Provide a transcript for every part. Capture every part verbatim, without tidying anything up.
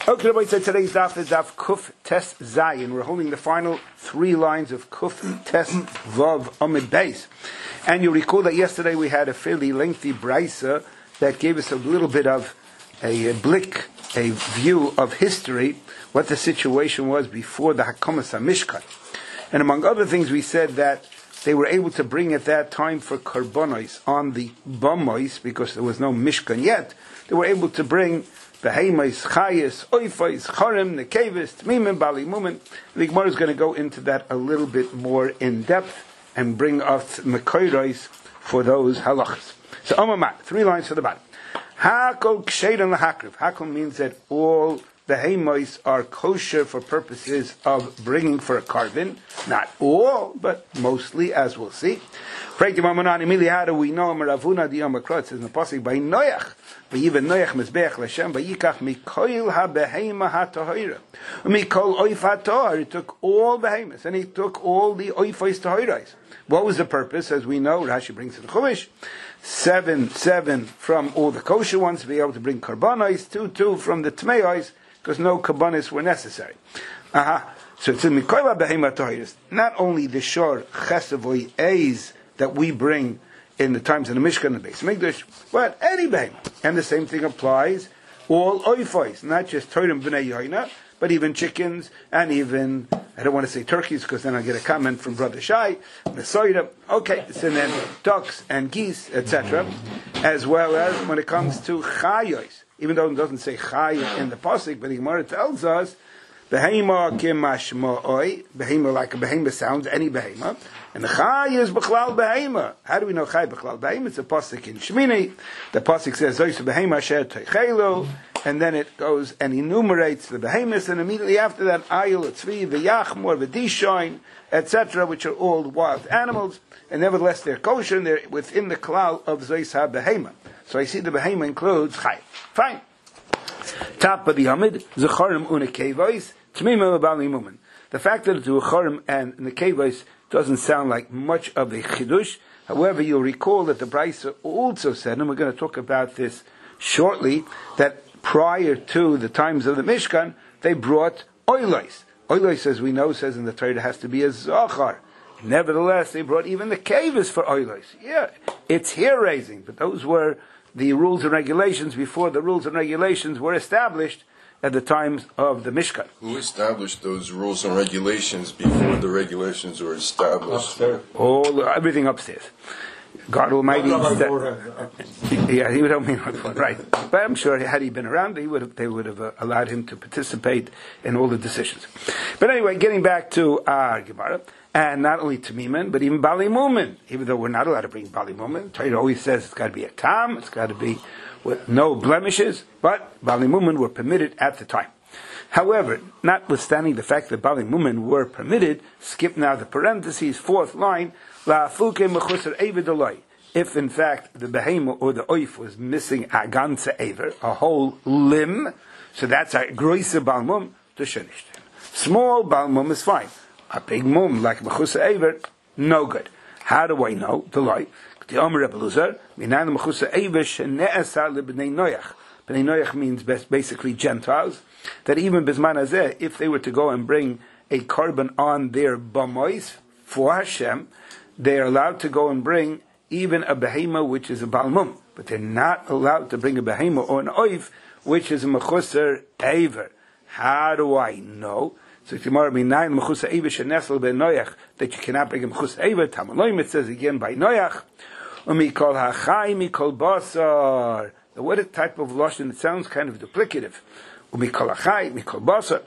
Okay, everybody, so today's daf is daf Kuf Tes Zayin. We're holding the final three lines of Kuf Tes Vav Amid Beis. And you recall that yesterday we had a fairly lengthy brisa that gave us a little bit of a, a blick, a view of history, what the situation was before the Hakamas HaMishkan. And among other things, we said that they were able to bring at that time for karbonos on the bamois, because there was no Mishkan yet. They were able to bring Behemais, Chayes, Oifais, Chorim, Nekevis, Tmimim, Bali Mumin. The Gemara is going to go into that a little bit more in depth and bring us Mekoiros for those halachas. So, Omamat, three lines for the bottom. Hakol Kshedan Lahakriv. Hakol means that all Behemais are kosher for purposes of bringing for a carbon. Not all, but mostly, as we'll see. Immediately, how do we know? Ravuna di Amakra says in the pasuk by Noach, v'yiven Noach mizbeach l'Hashem, v'yikach mikoil ha-behema ha-tahira, mikol oif ha-tahir. He took all behemoths and he took all the oifos tahirais. What was the purpose? As we know, Rashi brings in the Chumash, seven, seven from all the kosher ones to be able to bring karbanos, two, two from the tmeos, because no karbanos were necessary. Aha. So it's in mikoil ha-behema tahiris. Not only the shor chesavoy eis that we bring in the times of the Mishkan and the Beis Mikdash, but any behem. And the same thing applies all oifos, not just Torim B'nai Yoina, but even chickens, and even, I don't want to say turkeys, because then I get a comment from Brother Shai, Mesoida, okay, so then ducks and geese, et cetera, as well as when it comes to chayos, even though it doesn't say chay in the pasuk, but the Gemara tells us, behema kimashma oi, behema like a behema sounds, any behema, and the Chai is B'chlal Behema. How do we know Chai B'chlal Behema? It's a pasuk in Shmini. The pasuk says Zoysu Behema Asher Teichelu, and then it goes and enumerates the behemoths, and immediately after that Ayil, Tzvi, V'yachmor, V'dishoin, et cetera, which are all wild animals, and nevertheless they're kosher and they're within the klal of Zoysu HaBehema. So I see the Behema includes Chai. Fine. Top of the Hamid, Zecharim Unekevois, Tmimim Bali Mumin. The fact that it's Zecharim and Nekevois doesn't sound like much of a chidush. However, you'll recall that the Brisa also said, and we're going to talk about this shortly, that prior to the times of the Mishkan, they brought oilos. Oilos, as we know, says in the Torah, has to be a zachar. Nevertheless, they brought even the kavas for oilos. Yeah, it's hair raising, but those were the rules and regulations before the rules and regulations were established at the times of the Mishkan. Who established those rules and regulations before the regulations were established? Upstairs. All everything upstairs. God Almighty. That, yeah, he would have been right. But I'm sure had he been around, he would have, they would have uh, allowed him to participate in all the decisions. But anyway, getting back to our Gemara, and not only Tamimin, but even Bali Mumin. Even though we're not allowed to bring Bali Mumin, Torah always says it's got to be a tam, it's got to be with no blemishes, but Bali Mumin were permitted at the time. However, notwithstanding the fact that Bali Mumin were permitted, skip now the parentheses, fourth line, La Fuke Mechusar Evid. If in fact the behema or the oif was missing a ganze Ever, a whole limb, so that's a groise Bal Mum, to shenisht. Small Bal Mum is fine. A big mum like Mechusar Ever, no good. How do I know? The lie. The Omer Rebbe Luzer, Minan Mechusar Ever shene'asa lebnei Noach. Bnei Noach means basically Gentiles. That even Bizman Hazeh, if they were to go and bring a carbon on their bamois for Hashem, they are allowed to go and bring even a behema which is a balmum, but they're not allowed to bring a behema or an oif which is a mechusar ever. How do I know? So tomorrow Minayin mechusar ever shenesel ben Noach that you cannot bring a mechusar ever. Tamaloim it says again by Noach. Umikol hachai mikol basar. What type of lashon? It sounds kind of duplicative. Umikol hachai mikol basar.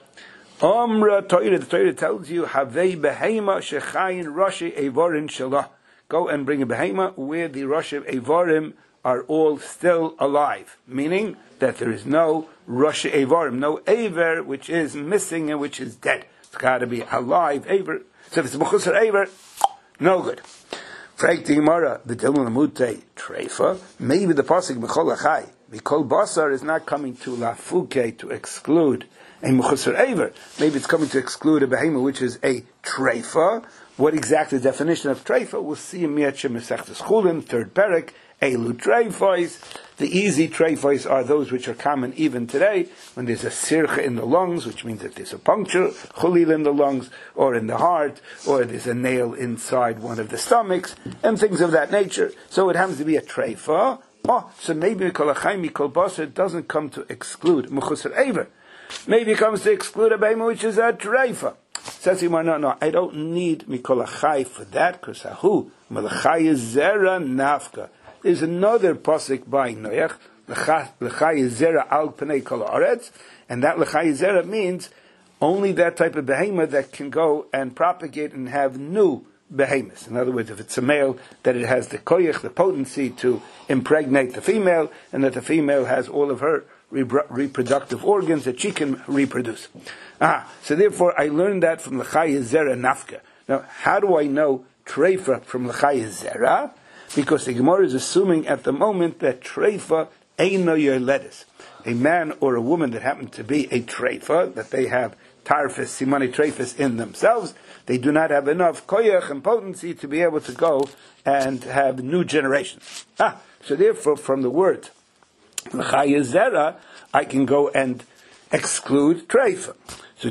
Omra Torah, the Torah tells you, Havei behema shechayin rashi evarim shalah. Go and bring a behema where the rashi evarim are all still alive. Meaning that there is no rashi evarim, no aver which is missing and which is dead. It's got to be alive aver. So if it's mechusar aver, no good. Frag the Gemara, the Dilma Lamute Treifa, maybe the pasuk Mechol Achai, Mikol Basar is not coming to Lafuke to exclude a Mechusar Ever. Maybe it's coming to exclude a Behema which is a Treifa, what exactly the definition of treifa, we'll see in Miat Shemesechtes Chulin, third parak, Elu treifos. The easy treifos are those which are common even today, when there's a sircha in the lungs, which means that there's a puncture, chulil in the lungs, or in the heart, or there's a nail inside one of the stomachs, and things of that nature. So it happens to be a treifa. Oh, so maybe Mikol Achai Mikol Basar doesn't come to exclude Mechusar Ever. Maybe it comes to exclude a behemoth which is a treifa. Says he, no, no, I don't need Mikol Achai for that, because Ahu, Malachai is Zera Nafka. There's another pasuk by Noach, L'chai Zera Al Pnei Kol Haaretz, and that L'chai Zera means only that type of behemoth that can go and propagate and have new behemoths. In other words, if it's a male, that it has the koyach, the potency to impregnate the female, and that the female has all of her re- reproductive organs that she can reproduce. Ah, so therefore I learned that from L'chai Zera Nafka. Now, how do I know treifa from L'chai Zera? Because the Gemara is assuming at the moment that treifa eino yoledes. A man or a woman that happen to be a treifa, that they have tarfis, simani treifis in themselves, they do not have enough koyach and potency to be able to go and have new generations. Ah, so therefore from the word l'chaya zera, I can go and exclude treifa. So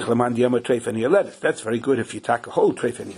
that's very good if you take a whole treifa and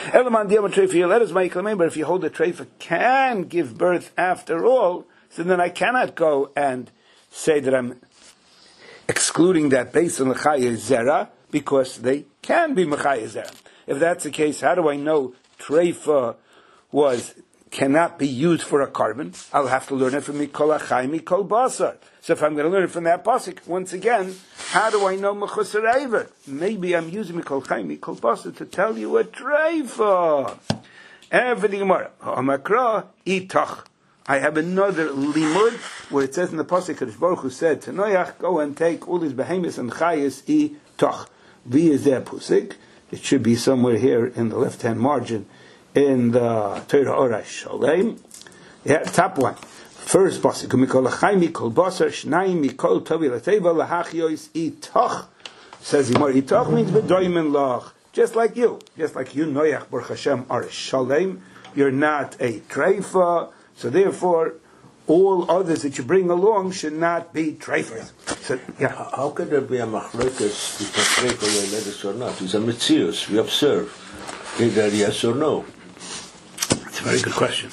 yoledes. But if you hold a treifa can give birth after all, so then I cannot go and say that I'm excluding that based on l'chaya zera, because they can be l'chaya zera. If that's the case, how do I know treifa was cannot be used for a carbon? I'll have to learn it from Mikol Achai Mikol Basar. So if I'm going to learn it from that pasuk, once again, how do I know Mechusar Ever? Maybe I'm using Mikol Achai Mikol Basar to tell you a treifa. Every Gemara, Amakra Itach. I have another limud where it says in the pasuk, Kadosh Baruch Hu said to Noach, go and take all these behemoths and chayas itach. V is there pusik. It should be somewhere here in the left-hand margin in the Torah Ora Shalem. Yeah, top one. First pasuk, Mikol Achai Mikol Basar Shnayim Mikol Tovi Lateva Lahachyois Itach. Says Imar Itach means B'doimen Lach. Just like you, just like you, Noach Baruch Hashem are Shalem. You're not a treifa. So therefore, all others that you bring along should not be treifas. So, yeah. How can there be a machlokas between treifa and yoledes or not? It's a metzius. We observe either yes or no. It's a very good question.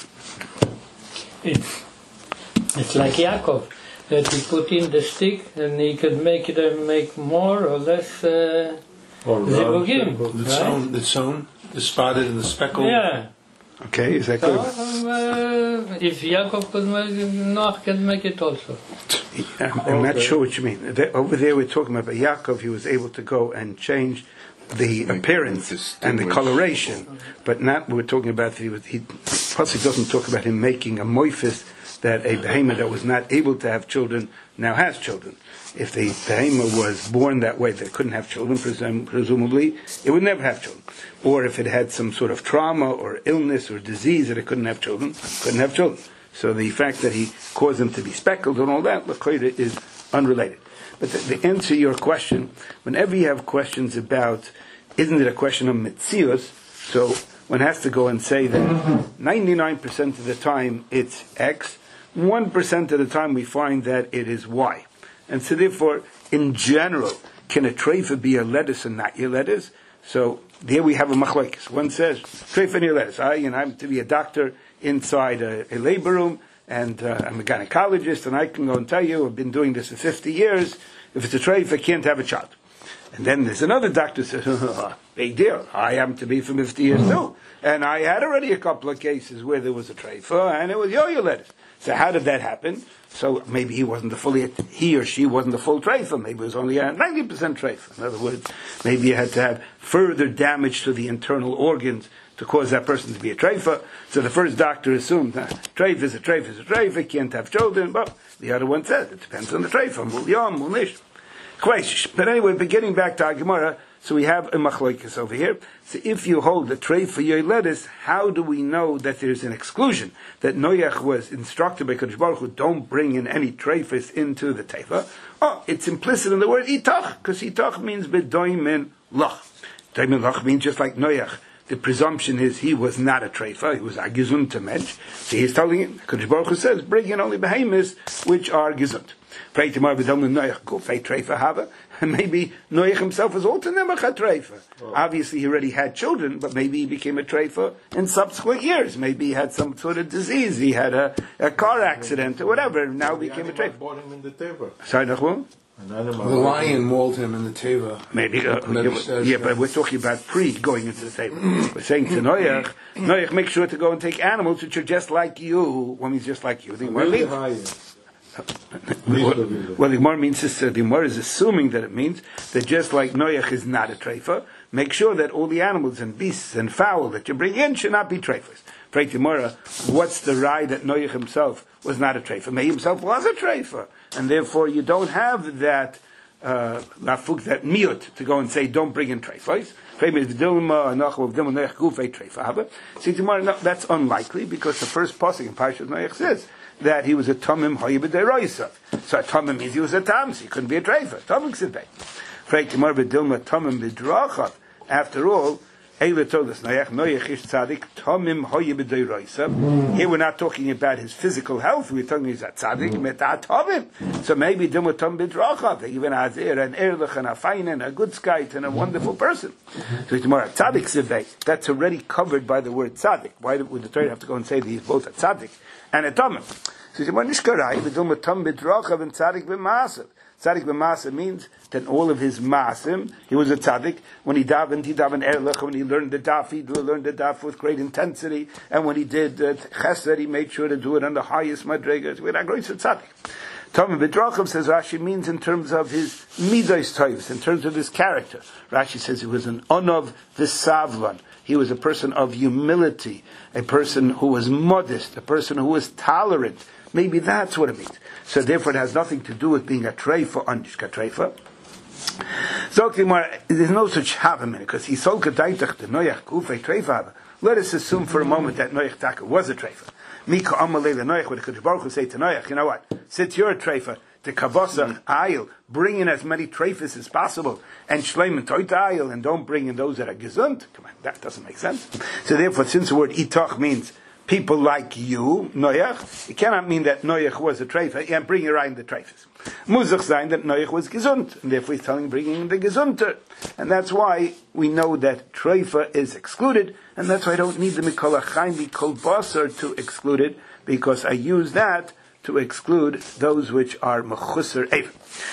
It's, it's like Yaakov, that he put in the stick and he could make it uh, make more or less uh, zivugim. The zone, the zone, the spotted and the speckled. Yeah. Okay, is that So, good? um, uh, if Yaakov could make it, Noach can make it also. I'm, I'm not sure what you mean. The- Over there we're talking about Yaakov, he was able to go and change the Make appearance them and the distinguish. coloration, but not we're talking about that he was, he, plus it doesn't talk about him making a moifis that a behemoth that was not able to have children now has children. If the behemoth was born that way, that couldn't have children, presum- presumably, it would never have children. Or if it had some sort of trauma or illness or disease that it couldn't have children, couldn't have children. So the fact that he caused them to be speckled and all that, l'chayra, is unrelated. But the, the answer to your question, whenever you have questions about, isn't it a question of metzius, so one has to go and say that ninety-nine percent of the time it's X, one percent of the time we find that it is Y. And so therefore, in general, can a treifa be a lettuce and not your lettuce? So there we have a machlekes. One says, treifa and your lettuce. I, you know, I'm to be a doctor inside a, a labor room, and uh, I'm a gynecologist, and I can go and tell you, I've been doing this for fifty years, if it's a treifa, I can't have a child. And then there's another doctor who says, big deal, I happen to be for fifty years too. And I had already a couple of cases where there was a treifa, and it was yo-yo lettuce. So how did that happen? So maybe he wasn't the fully, he or she wasn't the full treifa. Maybe it was only a ninety percent treifa. In other words, maybe you had to have further damage to the internal organs to cause that person to be a treifa. So the first doctor assumed, nah, treifa is a treifa is a treifa, can't have children. But the other one said, it depends on the treifa. Mul yom, mul nish. But anyway, beginning back to our Gemara, so we have a machlokes over here. So if you hold the treifa yoledes, how do we know that there's an exclusion? That Noach was instructed by Kadosh Baruch Hu, don't bring in any treifas into the teifa. Oh, it's implicit in the word itach, because itach means bedoimen lach. Bedoimen lach means just like Noach the presumption is he was not a treifa, he was a gesunter mensch. So he's telling him, Kodesh Baruch Hu says, bring in only behemoths which are gesunt. And maybe Noach himself was also never a treifa. Obviously he already had children, but maybe he became a treifa in subsequent years. Maybe he had some sort of disease, he had a, a car accident or whatever, and now the became a treifa. Bought him in the teva. Sorry, Nachman? The lion mauled him in the teva. Maybe, uh, yeah, yeah, but we're talking about pre going into the table. We're saying to Noach, Noach, make sure to go and take animals which are just like you. One means just like you. The Really high. Well, well, the Gemara means this, uh, the Gemara is assuming that it means that just like Noach is not a treifa, make sure that all the animals and beasts and fowl that you bring in should not be treifas. Pray to Gemara, what's the rye that Noach himself was not a treifa? May himself was a treifa, and therefore you don't have that uh, lafuk, that miut to go and say don't bring in treifas. See, tomorrow, no, that's unlikely because the first pasuk in Parashat Noach says that he was a tamim hoye b'deroisa. So a tamim means he was a tam, so he couldn't be a treifa. Tamim ksivei. Freit Gemara b'dilma tamim b'drachav. After all, Eila told us Noach Noach ish tzaddik tamim hoye b'deroisa. Here we're not talking about his physical health. We're talking he's a tzaddik metat tamim. So maybe dilma tamim b'drachav. Even azir an erlich and a fine and a good skite and a wonderful person. So it's more a tzaddik sivei. That's already covered by the word tzaddik. Why would the Torah have to go and say that he's both a tzaddik and a tamim? So it's more nishkarai b'dilma tamim b'drachav and tzaddik b'masav. Tzaddik b'masa means that all of his masim, he was a tzaddik. When he davened, he davened erlich. When he learned the daf, he learned the daf with great intensity. And when he did uh, chesed, he made sure to do it on the highest madrigas. We're not going to tzaddik. Tamim b'drachav, says Rashi, means in terms of his midos tovs, in terms of his character. Rashi says he was an onov v'savlan. He was a person of humility, a person who was modest, a person who was tolerant. Maybe that's what it means. So therefore it has nothing to do with being a treifa, anishka treifa. So there's no such havamina, because he sold kedaitach to Noach kufei treifa. Let us assume for a moment that Noach Taka was a treifa. Mika amalei Noach, what the Kodesh Baruch Hu say to Noach, you know what? Since you're a treifa, the kavosach ayil, bring in as many treifas as possible, and shleim and toit ayil, and don't bring in those that are gesund. Come on, that doesn't make sense. So therefore, since the word itach means people like you, Noach, it cannot mean that Noach was a treifa, and bring around the treifas. Muzach sein that Noach was gesund, and therefore he's telling bringing the gesunter. And that's why we know that treifa is excluded, and that's why I don't need the mikol achaim mikol basar to exclude it, because I use that to exclude those which are mechusar eivim.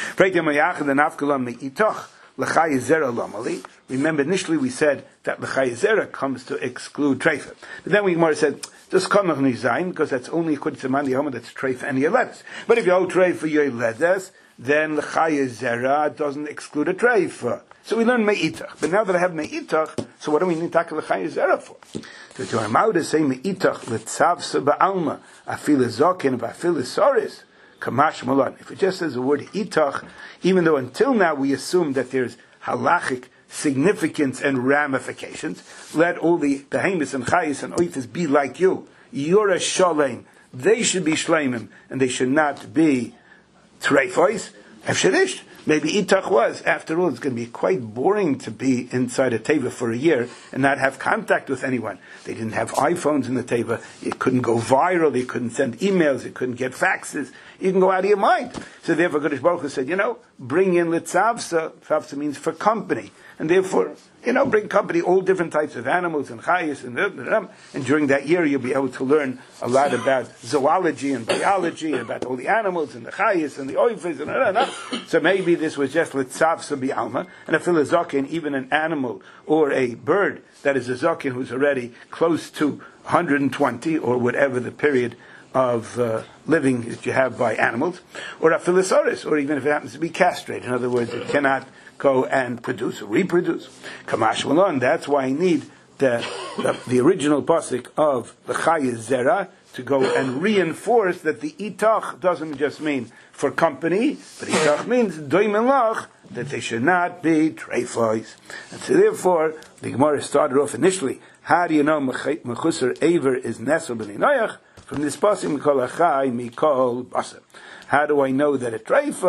Remember, initially we said that l'chai zera comes to exclude treifa. But then we more said, just come noch nicht sein, because that's only according to Mandi Homa, that's treifa and yeledes. But if you hold treifa yeledes, then l'chai zera doesn't exclude a treifa. So we learn me'itach. But now that I have me'itach, so what do we need to take l'chai zera for? So to our to say me'itach l'tzavsa ba'alma, afil zokin, afil soris, kamash malan. If it just says the word itach, even though until now we assume that there's halachic significance and ramifications, let all the behemoths and chayis and oifas be like you. You're a shalem. They should be shleimim, and they should not be treifos. Efsherish. Maybe itach was. After all, it's going to be quite boring to be inside a teva for a year and not have contact with anyone. They didn't have iPhones in the teva. It couldn't go viral. They couldn't send emails. It couldn't get faxes. You can go out of your mind. So therefore, Kodesh Baruch Hu said, you know, bring in litzavsa. Tzavsa means for company. And therefore, you know, bring company, all different types of animals and chayas, and and during that year you'll be able to learn a lot about zoology and biology, and about all the animals and the chayas and the oifas, and blah, blah, blah. So maybe this was just litzavsa bi'alma, and a philozokin, even an animal or a bird that is a zokin who's already close to one hundred twenty, or whatever the period of uh, living that you have by animals, or a philosaurus, or even if it happens to be castrated. In other words, it cannot go and produce or reproduce. Kamash Malon, that's why I need the, the, the original pasuk of the Chayes Zera to go and reinforce that the itach doesn't just mean for company, but itach means doimelach, that they should not be treifos. And so therefore, the Gemara started off initially, how do you know mechusar aver is nesel b'nei Noach? From this pasuk, mikol achai, mikol basa. How do I know that a treifa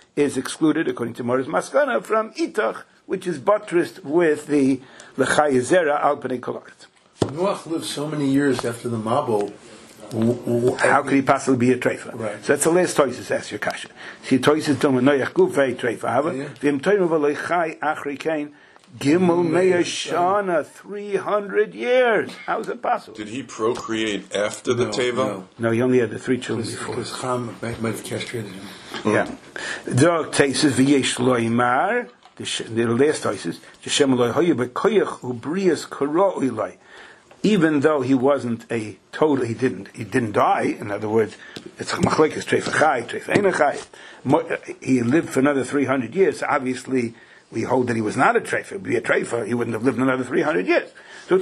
is excluded, according to Morris Maskana, from Itach, which is buttressed with the L'chai Zera al Pnei Kol Haaretz. Noach lived so many years after the Mabul. How could he possibly be a treifa? Right. So that's the last toises. Ask your kasha. See, toises don't Noach gufei treifa. Hava v'im toim v'loichai achri kain gimel meya shana three hundred years. How is it possible? Did he procreate after the No, Teva? no. No, he only had the three children before. Because Ham might, might have castrated him. Yeah. The toises v'yesh loimar. The sh- the last toises. J'shem loihoyu b'koyach ubrias karo ilai. Even though he wasn't a total, he didn't, he didn't die. In other words, it's machlekes treifa chai, treifa eina chai. He lived for another three hundred years. So obviously, we hold that he was not a treifa. If he be a treifa, he wouldn't have lived another three hundred years. So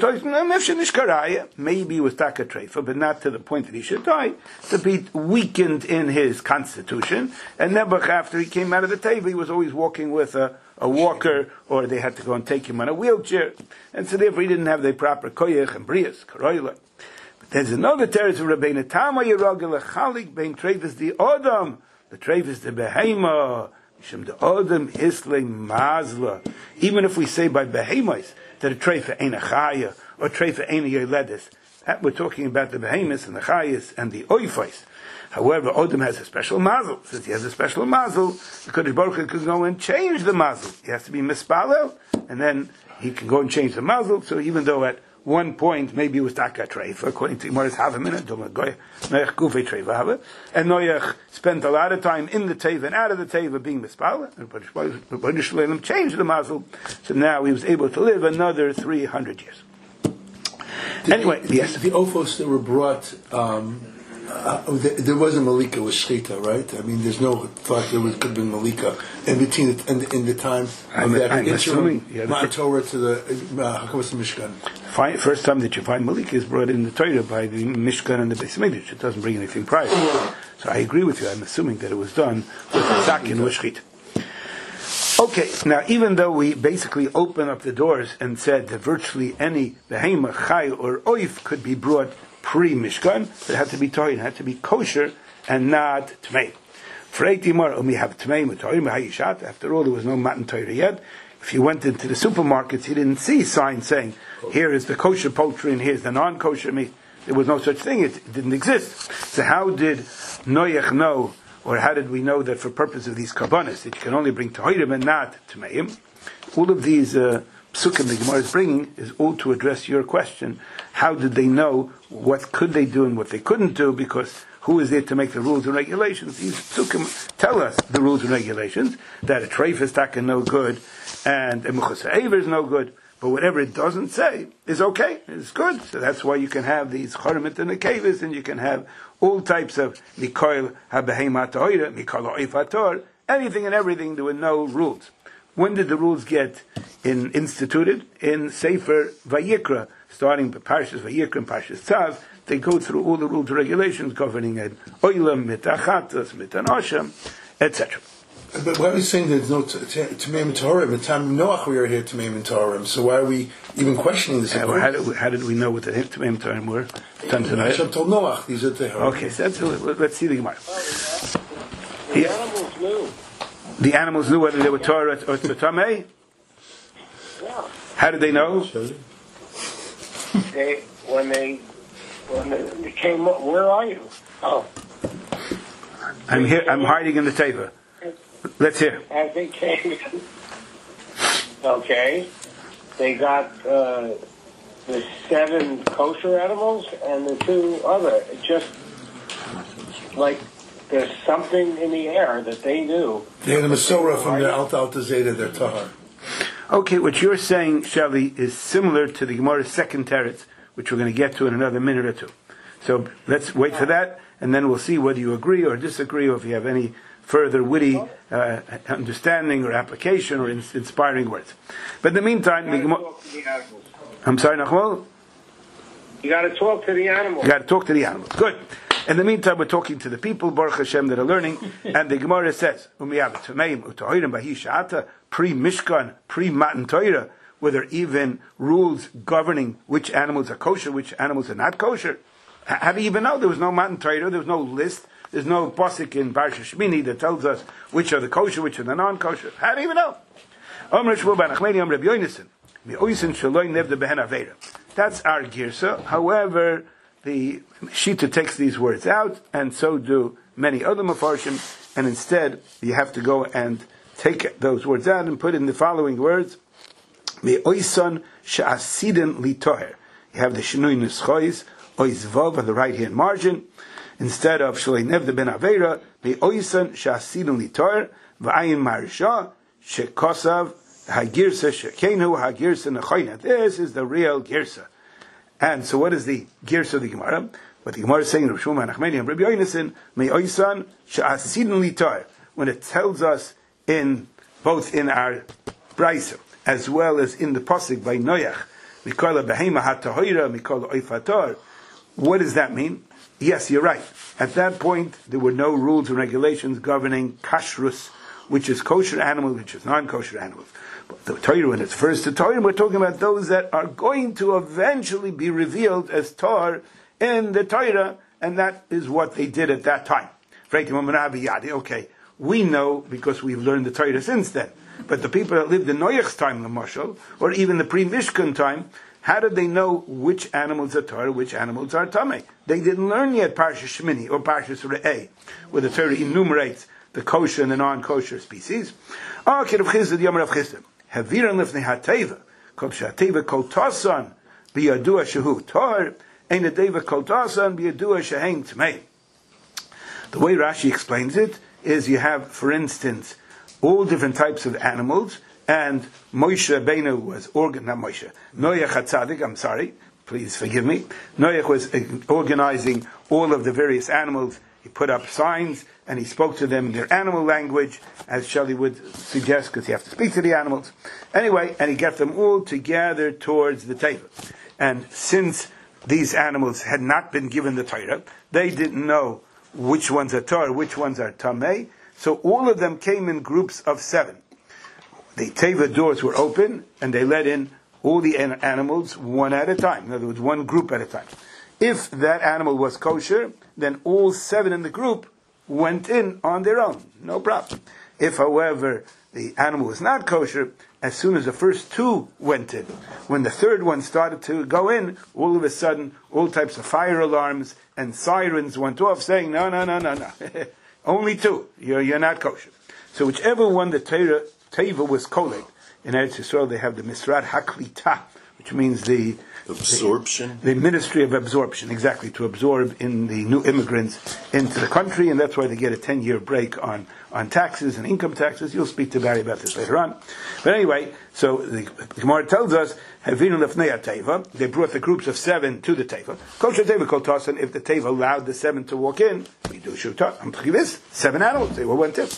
maybe he was taka treifa, but not to the point that he should die. To be weakened in his constitution, and Nebuch, after he came out of the teva, he was always walking with a. a walker, or they had to go and take him on a wheelchair, and so therefore he didn't have the proper koyach and brias, karoila. But there's another territory of Rabbeinu Tama Yerogel Chalik bein trevis the Odom, the trevis the Behema, Shem the Odom Isle Mazla. Even if we say by Behemos that a trefa ain't a chaya, or trefa ain't a yoledis, that we're talking about the Behemoths and the chayas and the oifais. However, Odom has a special mazel. Since he has a special mazel, the Kodesh Baruch Hu can go and change the mazel. He has to be mispalel, and then he can go and change the mazel. So even though at one point maybe it was taka treifa, according to Gemara's Havamina, Noach gufei treifa hava, and Noach spent a lot of time in the teva and out of the teva being mispalel, and Kodesh Shalom changed the mazel. So now he was able to live another three hundred years. Did Anyway, the, yes. The ophos that were brought, um, uh, there, there wasn't Malika with Shchita, right? I mean, there's no thought there was, could have been Malika in between the, in, the, in the time of I'm, that I'm assuming, yeah, Mount Torah to the uh, Hakamas Mishkan. Fine, first time that you find Malika is brought in the Torah by the Mishkan and the Beis Mikdash. It doesn't bring anything prior. So I agree with you. I'm assuming that it was done with the Zakin with Shchita. Okay, now even though we basically opened up the doors and said that virtually any behema, chay, or oif could be brought pre-Mishkan, it had to be toy, it had to be kosher and not tmei. For eighty more, we have tmei, matoyim, after all, there was no matan Torah yet. If you went into the supermarkets, you didn't see signs saying, here is the kosher poultry and here's the non-kosher meat. There was no such thing, it didn't exist. So how did Noach know, or how did we know that for purpose of these karbanos, that you can only bring tahirim and not tmeim? All of these uh, psukim the Gemara is bringing is all to address your question. How did they know what could they do and what they couldn't do? Because who is there to make the rules and regulations? These psukim tell us the rules and regulations, that a treif is taka no good, and a muchas ha'ever is no good. But whatever it doesn't say is okay, it's good. So that's why you can have these chorimit and the kavis, and you can have all types of mikoil habehemat oira, mikol oifator, anything and everything. There were no rules. When did the rules get in, instituted? In Sefer Vayikra, starting with Parshas Vayikra and Parshas Tzav, they go through all the rules and regulations governing an oilam, mitachatas, mitanosham, et cetera. But why are we saying there's no Tmeim and Torim? At the time of Noach we were here Tmeim and Torim. So why are we even questioning this? Uh, well, how, did we, how did we know what the Tmeim and Torim were? Hashem told Noach these are the Okay, so that's, let's see the Gemara. The yeah. animals knew. The animals knew whether they were Torah or Tamei? Yeah. How did they know? They, when they, when they came up, where are you? Oh. I'm here, I'm hiding in the teva. Let's hear. As they came, okay, they got uh, the seven kosher animals and the two other. Just like there's something in the air that they knew. They had a Masorah from their Alta Alta Zeta, their Tahar. Okay, what you're saying, Shelley, is similar to the Gemara's second teretz, which we're going to get to in another minute or two. So let's wait for that, and then we'll see whether you agree or disagree, or if you have any further witty uh, understanding or application or in, inspiring words. But in the meantime, you the Gemara, I'm sorry, Nachmal? You got to talk to the animals. You got to talk to the animals. Good. In the meantime, we're talking to the people, Baruch Hashem, that are learning, and the Gemara says, pre-Mishkan, pre-Matan Torah, were there even rules governing which animals are kosher, which animals are not kosher? How do you even know? There was no Matan Torah, there was no list There's no pasuk in Parsha Shmini that tells us which are the kosher, which are the non-kosher. How do you even know? That's our girsa. However, the Shita takes these words out, and so do many other mafarshim, and instead you have to go and take those words out and put in the following words: Me'oisan she'asiden litoher. You have the shenui nischois ois vav on the right hand margin instead of shalei nevde ben avera. Me'oisan she'asiden litoher v'ayin marisha she'kosav hagirsa she'kenu hagirsa nechoyna. This is the real girsa. And so, what is the girsa of the Gemara? What the Gemara is saying in Rav Shmuel Nachmani and Rabbi Yonasan, me'oisan she'asiden litoher, when it tells us in both in our brayso as well as in the pasuk by Noach, mikol behema hatahoira, mikol oifator. What does that mean? Yes, you're right. At that point, there were no rules and regulations governing kashrus, which is kosher animals, which is non-kosher animals. But the Torah, when it's first to Torah, we're talking about those that are going to eventually be revealed as Torah in the Torah, and that is what they did at that time. Okay, we know because we've learned the Torah since then. But the people that lived in Noach's time, the Mashal, or even the pre-Mishkan time, how did they know which animals are Torah, which animals are Tameh? They didn't learn yet Parsha Shmini or Parsha Re'eh, where the Torah enumerates the kosher and the non-kosher species. Ah, Rav Chisda, Yom Rav Chisda. Haviran lifnei hateva, kol shateva kol tasan biyadua shehu tar, ein adeva kol tasan biyadua shehein tmei. The way Rashi explains it is you have, for instance, all different types of animals, and Moshe Rabbeinu was organ, not Moshe, Noach HaTzadik, I'm sorry, please forgive me. Noach was organizing all of the various animals. He put up signs, and he spoke to them in their animal language, as Shelley would suggest, because you have to speak to the animals. Anyway, and he got them all together towards the Teva. And since these animals had not been given the Torah, they didn't know which ones are Torah, which ones are Tameh, so all of them came in groups of seven. The Teva doors were open, and they let in all the an- animals one at a time. In other words, one group at a time. If that animal was kosher, then all seven in the group went in on their own. No problem. If, however, the animal was not kosher, as soon as the first two went in, when the third one started to go in, all of a sudden, all types of fire alarms and sirens went off saying, no, no, no, no, no. Only two. You're, you're not kosher. So whichever one the Teva, Teva was koleg, in Eretz Yisrael they have the Misrat HaKlita, which means the absorption, the, the ministry of absorption, exactly, to absorb in the new immigrants into the country, and that's why they get a ten-year break on, on taxes and income taxes. You'll speak to Barry about this later on. But anyway, so the, the Gemara tells us, Havinu lefnei Teva, they brought the groups of seven to the Teva. Kosher Teva kol tasan, if the Teva allowed the seven to walk in, we do shuta, seven animals, they all went in.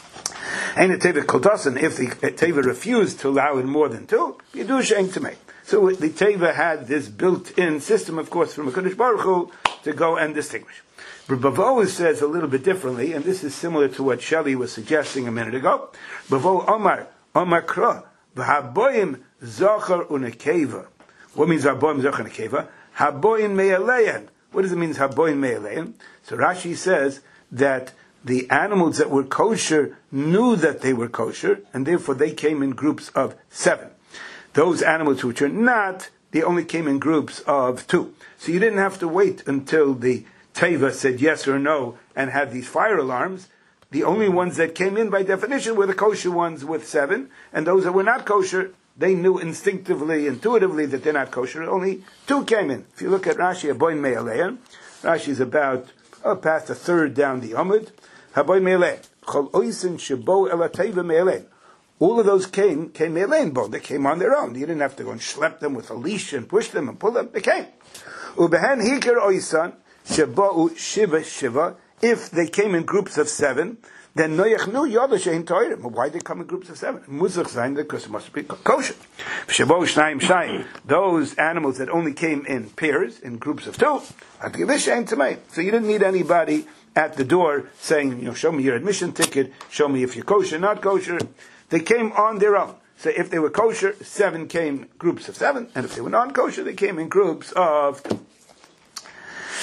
And the Teva kol tasan, if the Teva refused to allow in more than two, you do shein tamei. So the Teva had this built-in system, of course, from HaKadosh Baruch Hu to go and distinguish. But Bavo says a little bit differently, and this is similar to what Shelley was suggesting a minute ago. Bavo Omar, Omar Kra, V'haboyim Zochar Unekeva. What means Haboyim Zochar Unekeva? Haboyim Me'aleyan. What does it mean, Haboyim Me'aleyan? So Rashi says that the animals that were kosher knew that they were kosher, and therefore they came in groups of seven. Those animals which are not, they only came in groups of two. So you didn't have to wait until the Teva said yes or no and had these fire alarms. The only ones that came in by definition were the kosher ones with seven, and those that were not kosher, they knew instinctively, intuitively that they're not kosher. Only two came in. If you look at Rashi, Haboyin Me'aleyan, Rashi is about oh, past a third down the Amud. Haboyin Me'aleyan. Chol oisin shebo ela Teva Me'aleyan. All of those came, came Me'aleyan bone. They came on their own. You didn't have to go and schlep them with a leash and push them and pull them. They came. Ubehen hikar oisan shebo shiva shiva. If they came in groups of seven, then Noach knew Yoda shein Torah. Why did they come in groups of seven? Muzach zayin, because it must be kosher. Shebo shnayim shayim. Those animals that only came in pairs, in groups of two, shein tamei. So you didn't need anybody at the door saying, you know, show me your admission ticket, show me if you're kosher, not kosher. They came on their own. So if they were kosher, seven came groups of seven, and if they were non-kosher, they came in groups of two.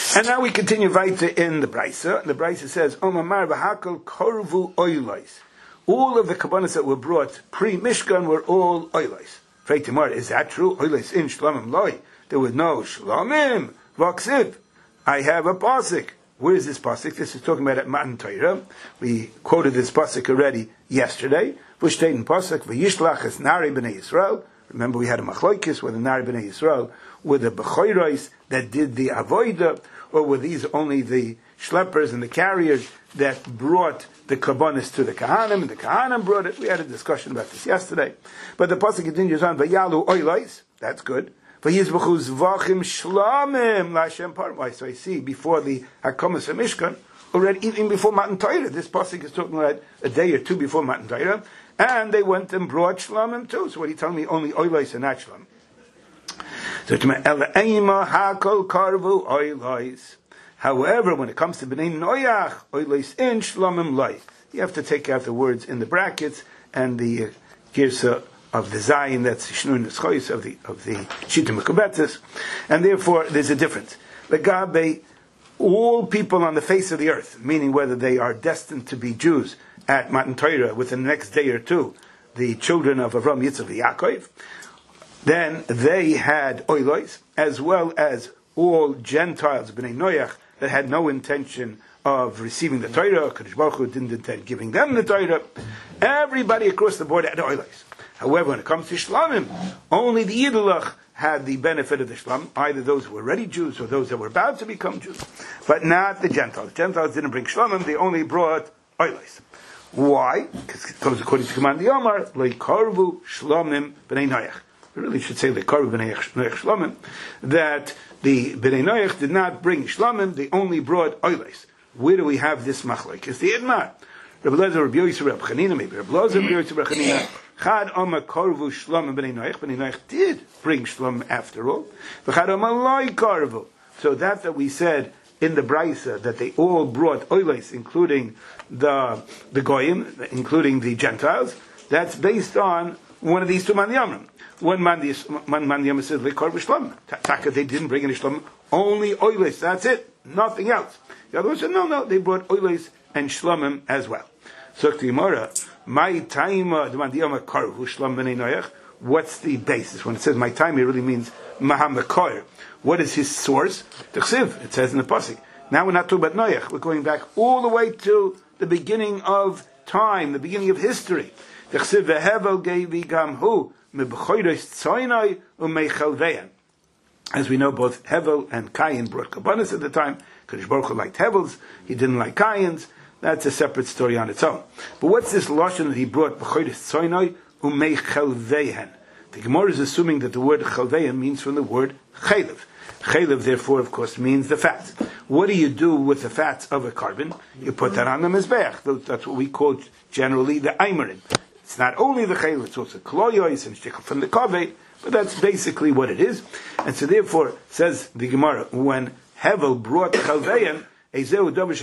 And now we continue weiter in the Brisa. The Brisa says, Omamar v'hakol korvu oilais. All of the kabbanas that were brought pre-Mishkan were all oilais. Freitimar, is that true? Oilais in shlamim loy. There was no shlamim. Vaksiv. I have a pasuk. Where is this pasuk? This is talking about at Matan Torah. We quoted this pasuk already yesterday. V'shtein pasuk v'yishlach es nari b'nei Yisrael. Remember, we had a machlokes with the nari b'nei Yisrael, were the b'choiros that did the avoida, or were these only the schleppers and the carriers that brought the kabbanis to the kahanim, and the kahanim brought it. We had a discussion about this yesterday. But the pasuk continues on, v'yalu oilais, that's good. V'yizbachu zvachim shlamim l'Hashem parmai. So I see, before the Hakamas of Mishkan, already, even before Matan Torah, this pasuk is talking about a day or two before Matan Torah, and they went and brought shlamim too. So what are you telling me? Only oilais and not shlamim. So Ela hakol karvu oilais. However, when it comes to Bnei Noach, oilais in shlamim loy, you have to take out the words in the brackets and the uh, girsa of the zayin, that's shnun neschois of the of the shita mekubetzes, and therefore there's a difference. Legabe, all people on the face of the earth, meaning whether they are destined to be Jews at Matan Torah within the next day or two, the children of Avram, Yitzchak, and Yaakov, then they had oilois, as well as all Gentiles, Bnei Noach, that had no intention of receiving the Torah. Kadosh Baruch Hu didn't intend giving them the Torah. Everybody across the board had oilois. However, when it comes to shlamim, only the Yidulach had the benefit of the shlam, either those who were already Jews or those that were about to become Jews, but not the Gentiles. Gentiles didn't bring shlamim, they only brought oilois. Why? Because it goes according to command the Omar, Leikarvu shlamim b'nei Noach. We really should say Leikarvu b'nei Noach shlamim, that the b'nei Noach did not bring shlamim, they only brought oilois. Where do we have this machlok? It's the Idmar. Rabbi Lezer, Rabbi Yosef, Rabbi Chanina, maybe Rabbi Lezer, Rabbi Yosef, Rabbi Chanina. Chad Omar Karvu Shlamim B'nei Noach. B'nei Noach did bring Shlam after all. V'chad Omar Loi Karvu. So that that we said in the Brisa that they all brought oilos, including the the goyim, including the Gentiles. That's based on one of these two mandiyamim. One mandiyam says Loi Karvu Shlam. Taka, they didn't bring any Shlam, only oilos. That's it, nothing else. The other one said no, no, they brought oilos and Shlamim as well. So the Gemara. My time, what's the basis? When it says my time, it really means Mahamakor. What is his source? It says in the pasuk. Now we're not talking about Noach. We're going back all the way to the beginning of time, the beginning of history. As we know, both Hevel and Cain brought kabbanis at the time. Kadosh Baruch Hu liked Hevel's, he didn't like Cain's. That's a separate story on its own. But what's this lashon that he brought? B'chodesh tzoynai umei chelveihen. The Gemara is assuming that the word chelveihen means from the word chelev. Chelev, therefore, of course, means the fats. What do you do with the fats of a carbon? You put that on the mizbeach. That's what we call generally the aimerin. It's not only the chelev; it's also kloyos and shtichel from the kaveh. But that's basically what it is. And so, therefore, says the Gemara, when Hevel brought chelveihen. Where do you find the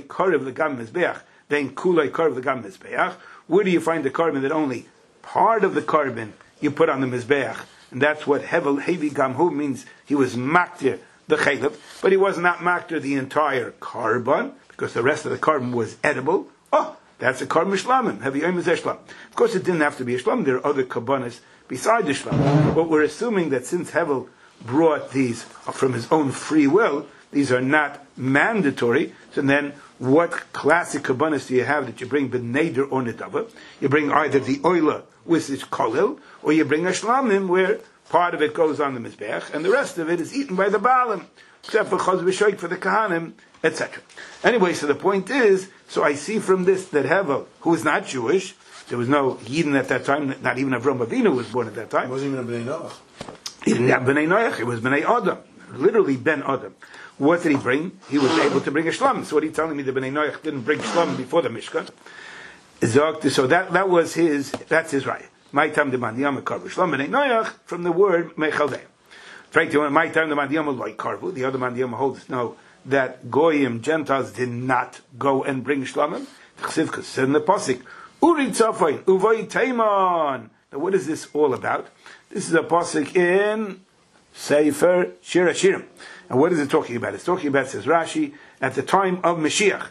carbon that only part of the carbon you put on the mizbeach? And that's what Hevel Hevi Gamhu means. He was maktir the chaylev, but he was not maktir the entire carbon, because the rest of the carbon was edible. Oh, that's a carbon shlamim. Hevi Yom Shlam. Of course, it didn't have to be a shlam. There are other kabbanas besides the shlam. But we're assuming that since Hevel brought these from his own free will, these are not mandatory. So then, what classic kabbanis do you have that you bring b'neder or netava? You bring either the oila with its kolil, or you bring a shlamim where part of it goes on the mizbeach and the rest of it is eaten by the baalim, except for chaz v'shoik for the kahanim, et cetera. Anyway, so the point is, so I see from this that Hevel, who was not Jewish, there was no Yidden at that time, not even Avram Avinu was born at that time. It wasn't even a Bnei Noach. He didn't have Bnei Noach, it was Bnei Adam, literally Ben Adam. What did he bring? He was able to bring a shlam. So what are you telling me? The Bnei Noach didn't bring shlam before the Mishkan. So that, that was his, that's his right. My time the mandiyam karvu shlam Bnei Noach from the word mechaldeim. Frankly, my time the mandiyam like karvu. The other mandiyam holds no, that goyim, Gentiles did not go and bring shlamim. Chsivka said in the pasuk, uri tzafayin uvoy teiman. Now what is this all about? This is a pasuk in Sefer Shir HaShirim. And what is it talking about? It's talking about, says Rashi, at the time of Mashiach.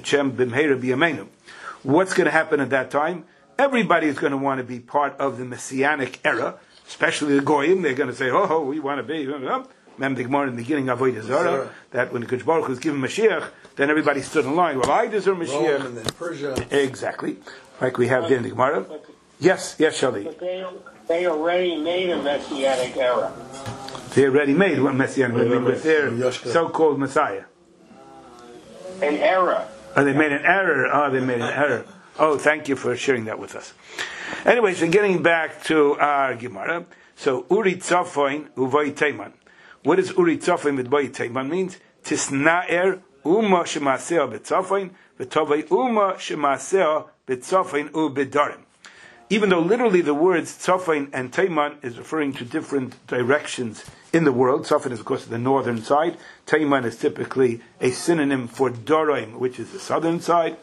What's going to happen at that time? Everybody is going to want to be part of the Messianic era, especially the Goyim. They're going to say, oh, we want to be. Remember the Gemara in the beginning of Avodah Zarah, that when the Kodesh Baruch Hu was given Mashiach, then everybody stood in line. Well, I deserve Mashiach. Rome and then Persia. Exactly. Like we have there in the Gemara. Yes, yes, Shali. But they, they already made a Messianic era. They already made one Messianic era with their so-called Messiah. An era. Oh, they made an error. Oh, they made an error. Oh, thank you for sharing that with us. Anyway, so getting back to our Gemara. So, Uri Tzofoin Uvoi Teiman. What does Uri Tzofoin with Uvoi Teiman means? Tisnaer Uma Shemaseo B'Tzofoin V'Tovei Uma Shemaseo B'Tzofoin U'B'Darim. Even though literally the words Tzofoin and Teiman is referring to different directions in the world. Tzofoin is, of course, the northern side. Teiman is typically a synonym for Dorim, which is the southern side.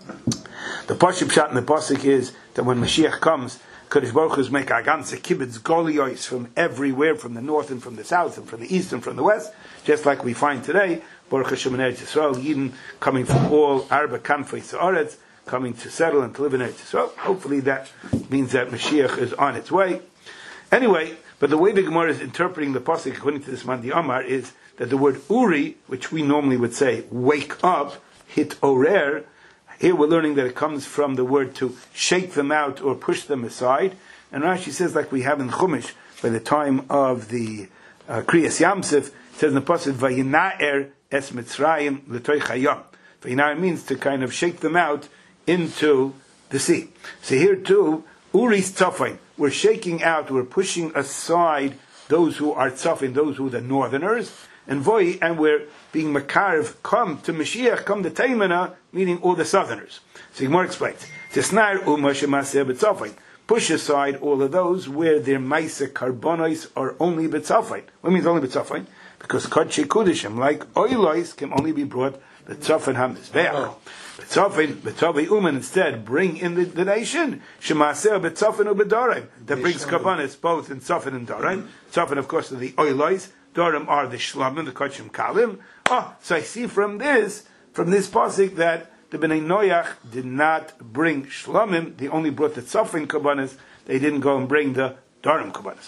The Pashup Pshat in the Pasuk is that when Mashiach comes, Kodesh Baruch Hu make a ganze kibbutz goliois from everywhere, from the north and from the south and from the east and from the west, just like we find today. Baruch Hashem in Eretz Yisrael, Yidden coming from all Arba Kanfei Sa'aretz, coming to settle and to live in Eretz Yisrael. Hopefully that means that Mashiach is on its way. Anyway, but the way the Gemara is interpreting the Pasuk, according to this Mandi Amar, is that the word Uri, which we normally would say, wake up, hit orer, here we're learning that it comes from the word to shake them out or push them aside. And Rashi says, like we have in Chumash, by the time of the uh, Kriyas Yamsef, it says in the Pasuk, Vayinaer es Mitzrayim l'toich hayam. Vayinaer means to kind of shake them out into the sea. So here too, Uri's Tzofain, we're shaking out, we're pushing aside those who are Tzofin, those who are the northerners, and Voi, and we're being Makarv, come to Mashiach, come to Taimana, meaning all the southerners. So Gemara explains, Tisnar Uma Shemaseh B'Tzofain, push aside all of those where their Maisa Karbonos are only B'Tzofain. What means only B'Tzofain? Because Kodshei Kudishim, like Oilois, can only be brought B'Tzofain HaMizbeach. B'Tzofain, B'Tovei Uman, instead, bring in the, the nation, Shemaseh B'Tzofain U'B'Dorim, that brings Karbonos both in Tzofin and Dorim. Tzofin, of course, are the Oilois, Dorim are the Shlamim, the Kodshim Kalim. Oh, so I see from this, from this pasuk that the Bnei Noach did not bring Shlamim; they only brought the Tzofin Kabbanas. They didn't go and bring the Dorim Kabbanas.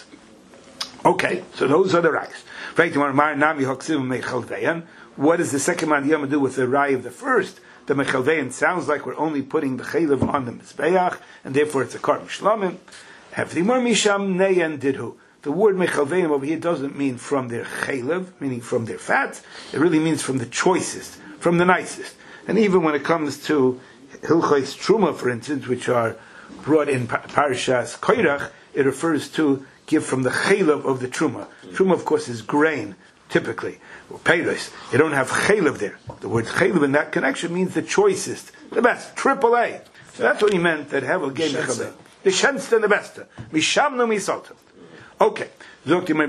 Okay, so those are the Rayos. What does the second Mandiyama do with the Ray of the first? The Mechalvein sounds like we're only putting the Chaylev on the Mizbeach, and therefore it's a Karm Shlamim. Havdimar Misham Neyan Didhu. The word Mechalveim over here doesn't mean from their chaylev, meaning from their fat. It really means from the choicest, from the nicest. And even when it comes to Hilchos Truma, for instance, which are brought in Parashas Koirach, it refers to give from the chaylev of the Truma. Truma, of course, is grain, typically. Or peiros. You don't have chaylev there. The word chaylev in that connection means the choicest, the best, triple A. So that's what he meant, that Hevel gave Mechalveim. The shenst and the best. Mishamnu misalta. Okay. Umar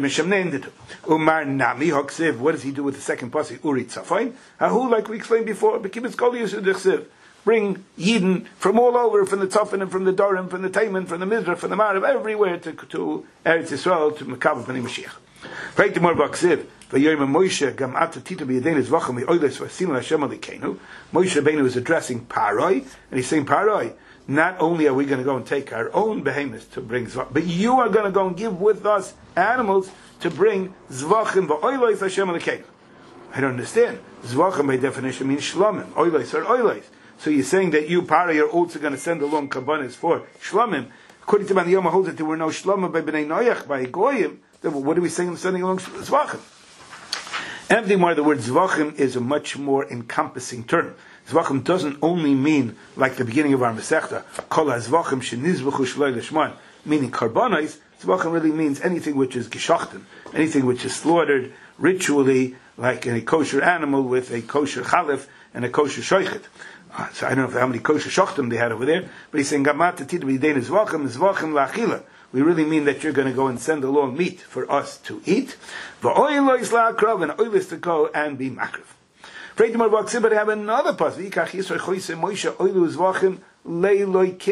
Nami Hoksiv. What does he do with the second pasuk? Uri Tzafain. Hahu, like we explained before, Bekibitz Golius Udichsiv. Bring Yidden from all over, from the Tzafin and from the Dorim, from the Taiman, from the Mizrach, from the Marav, everywhere to, to Eretz Yisrael, to Mekav B'nai Mashiach. Right to more Baksiv. V'yoyim Moshe Gam Ata Tita B'Yadein is Vacham V'Oiles V'Asim L'Hashem Alikenu. Moshe Rabbeinu is addressing Paroi, and he's saying, Paroi, not only are we going to go and take our own behemoths to bring zvachim, but you are going to go and give with us animals to bring zvachim v'oilois Hashem Elokeinu. I don't understand. Zvachim by definition means shlamim. Oilois are oilois. So you're saying that you, Pari, are also going to send along kabbanis for shlamim. According to Bani Yoma holds that there were no shlamim by Bnei Noach, by Goyim. Then what are we saying sending along zvachim? And the more the word zvachim is a much more encompassing term. Zvachim doesn't only mean, like the beginning of our Masechta, Kol HaZvachim Shenizvachu Shloi Lishman, meaning karbonos. Zvachim really means anything which is geshachten, anything which is slaughtered ritually, like a kosher animal with a kosher chalif and a kosher shoichet. Uh, so I don't know how many kosher shachtim they had over there, but he's saying, Gamat Tatid B'Yidein Zvachim, Zvachim La'achila. We really mean that you're going to go and send along meat for us to eat. V'oilois la'akrav, and oilis to go and be makriv. But I have another pasuk.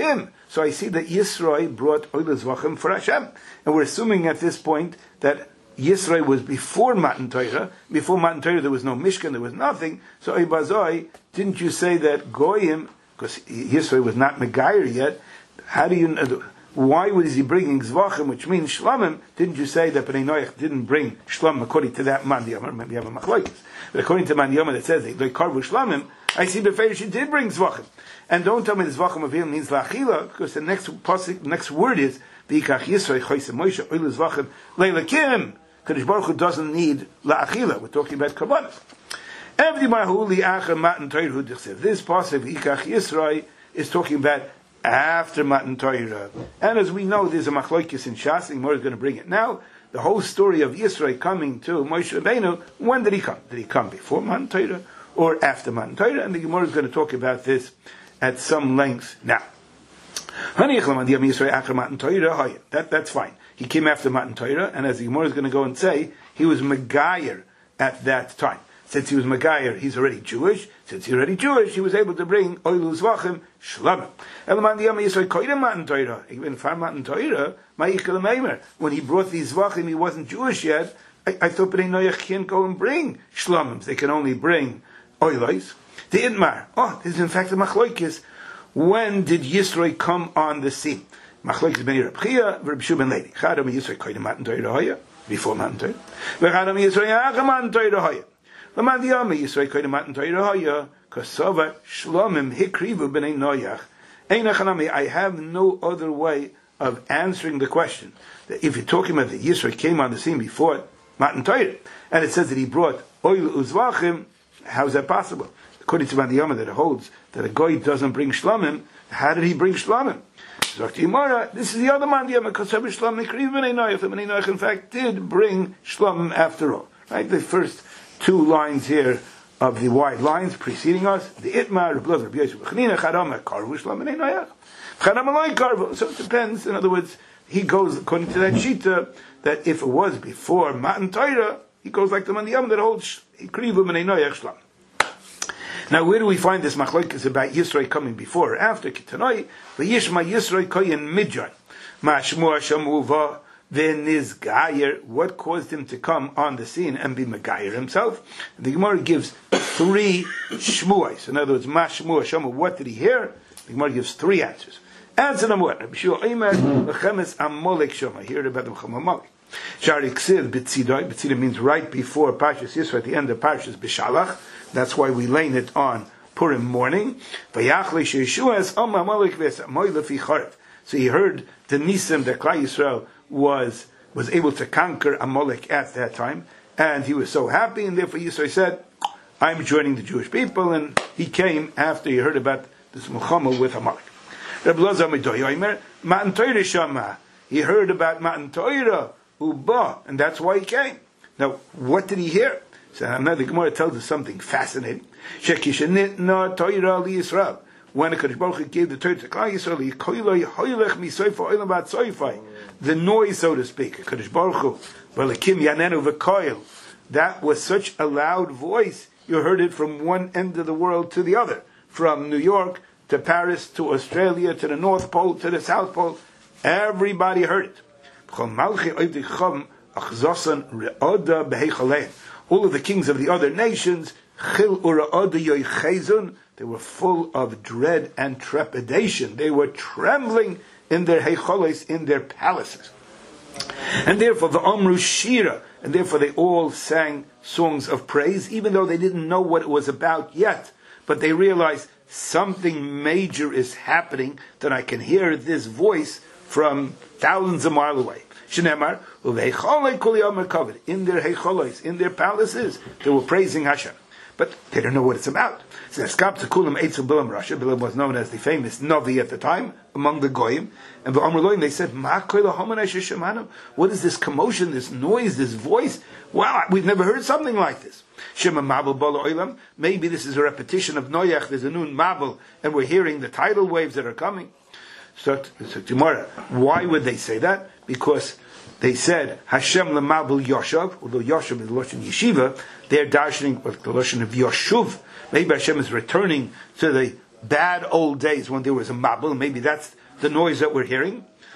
So I see that Yisroi brought oil zvachim for Hashem, and we're assuming at this point that Yisrael was before Matan Torah. Before Matan Torah, there was no Mishkan, there was nothing. So, Ibazoi, didn't you say that Goyim, because Yisrael was not Megayer yet, how do you know? Why was he bringing Zvachim, which means Shlamim? Didn't you say that Bnei Noach didn't bring Shlamim according to that Man Diyamar? Maybe you have a machlokes. But according to Man Diyamar that says they karvu Shlamim, I see Beferish he did bring Zvachim. And don't tell me the Zvachim of him means La'achila, because the next pasuk, next word is V'ikach Yisrael Choyse Moshe Oil Zvachim Leilakim. Kadosh Baruch Hu doesn't need La'achila. We're talking about Kabbalah. Every Mahuli Acha Matan Torah Hu Dichsev. This pasuk V'ikach Yisrael is talking about after Matan Torah. And as we know, there's a machlokes in Shas, and Gemara is going to bring it now. The whole story of Yisrael coming to Moshe Rabbeinu, when did he come? Did he come before Matan Torah or after Matan Torah? And the Gemara is going to talk about this at some length now. That, that's fine. He came after Matan Torah, and as the Gemara is going to go and say, he was Megayer at that time. Since he was Megayer, he's already Jewish. Since he's already Jewish, he was able to bring Oilu Zvachim Shlamim. Even for Matan Torah, when he brought these Zvachim, he wasn't Jewish yet. I, I thought Bnei Noach can't go and bring Shlamim. They can only bring Oilos. The Itmar. Oh, this is in fact a machlokes. When did Yisrael come on the scene? Machlokes ben Reb Chia, Reb Shu ben Levi. Chadam Yisrael koydem Matan Torah hoya, before Matan Torah. V'chadam Yisrael yacham Matan Torah hoya. L'man diyama Yisrael koydem Matan Torah hoya, kosova Shlomim hikrivu b'nei Noach. Ein achanami, I have no other way of answering the question. That if you're talking about that Yisrael came on the scene before Matan Torah, and it says that he brought oil uzvachim, how is that possible? According to Mandiyama that it holds that a goy doesn't bring shlamim, how did he bring shlamim? This is the other Mandiyama, because every shlamim kriv b'nei Noach, the Bnei Noach in fact did bring shlamim after all. Right? The first two lines here of the wide lines preceding us, the Itmar, Rebbe Rebbe Yosef B'chanina, Chadam karvu shlamim b'nei Noach. Chadam aloi karvu. So it depends. In other words, he goes according to that shita that if it was before Matan Torah, he goes like the Mandiyama that holds kriv b'nei Noach shlamim. Now, where do we find this machlokes about Yisrael coming before or after Kitanoi? V'yishma Yisrael koyin midjan. Mashmua shamuva v'nizgayer. What caused him to come on the scene and be Megayer himself? The Gemara gives three shmuas. In other words, mashmua shamu. What did he hear? The Gemara gives three answers. Answer number one. Rabbi Shua Omer v'chemes Amalek shama. He heard about the Chem Amalek. Shari ksiv b'tzidoi. B'tzidoi means right before Parshas Yisrael, at the end of Parshas B'Shalach. That's why we lane it on Purim morning. So he heard the Nisim that Klal Yisrael was was able to conquer Amalek at that time, and he was so happy, and therefore Yisrael said, "I'm joining the Jewish people." And he came after he heard about this Milchama with Amalek. He heard about Matan Torah, Uba, and that's why he came. Now, what did he hear? So now the Gemara tells us something fascinating. When the Kadosh Baruch Hu gave the Torah to Klal Yisrael, the noise, so to speak, Kadosh Baruch Hu, that was such a loud voice, you heard it from one end of the world to the other, from New York to Paris to Australia to the North Pole to the South Pole. Everybody heard it. All of the kings of the other nations, they were full of dread and trepidation. They were trembling in their heicholes, in their palaces. And therefore the Amru Shira, and therefore they all sang songs of praise, even though they didn't know what it was about yet. But they realized something major is happening, that I can hear this voice from thousands of miles away. Shnemar, in their heicholos, in their palaces, they were praising Hashem. But they don't know what it's about. So Bilam Rasha, Bilam was known as the famous Navi at the time, among the Goyim. And they said, what is this commotion, this noise, this voice? Wow, we've never heard something like this. Maybe this is a repetition of Noach, there's a new Mabel, and we're hearing the tidal waves that are coming. So, so tomorrow, why would they say that? Because they said Hashem lemabel Yoshav, although Yoshav is the Lashon Yeshiva, they're darshaning with the Lashon of Yoshuv. Maybe Hashem is returning to the bad old days when there was a mabel. Maybe that's the noise that we're hearing.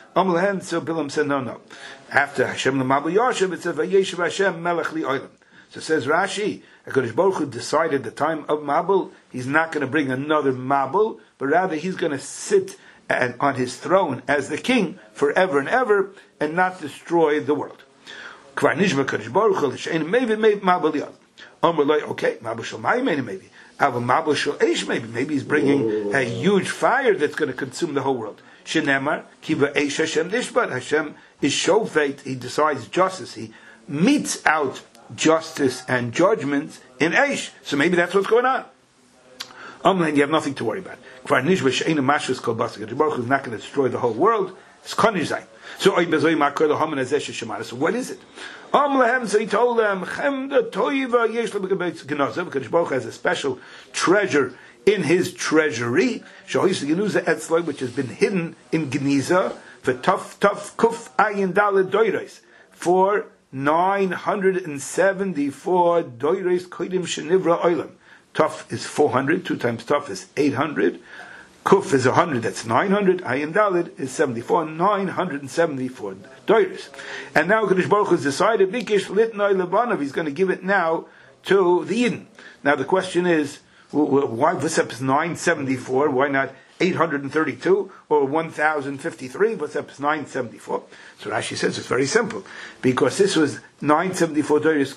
Amlehen, so Bilam said, no, no. After Hashem l'mabul Yashav, it says, Vayeshev Hashem melech li olam. So says Rashi, HaKadosh Baruch Hu decided the time of Mabul, he's not going to bring another Mabul, but rather he's going to sit at, on his throne as the king forever and ever, and not destroy the world. Kvar nishma HaKadosh Baruch Hu, l'shein maybe maybe Mabul yad. Amr loy, okay, Mabul shel mayim maybe. Ava Mabul shel eish maybe. Maybe he's bringing a huge fire that's going to consume the whole world. Shenemar, kiva eish Hashem nishbat. Hashem is shofet, he decides justice, he meets out justice and judgment in Eish. So maybe that's what's going on. Amlan, you have nothing to worry about. Kvar nishba she'ena mashus kol basar. The Baruch Hu is not going to destroy the whole world. It's konizai. So oy bezoi makor lehaman azesh shemara. So what is it? Amlahem, so he told them, chemda toiva yesh lebekabetz genaza, because the Baruch Hu has a special treasure in his treasury, shohis genuza etzloi, which has been hidden in Geniza, for tuf tuf kuf ayin daled doiros, for nine hundred seventy-four doires koidim shenivra oilam. Tuf is four hundred, two times tuf is eight hundred, kuf is one hundred, that's nine hundred, ayin dalid is seventy-four, nine hundred seventy-four doires. And now Kadosh Baruch Hu has decided, Bikish litnoi lebanav, he's going to give it now to the Eden. Now the question is, why V'sep is nine seventy-four, why not eight hundred thirty-two or one thousand fifty-three? What's up is nine seventy-four? So Rashi says it's very simple. Because this was nine seventy-four dollars.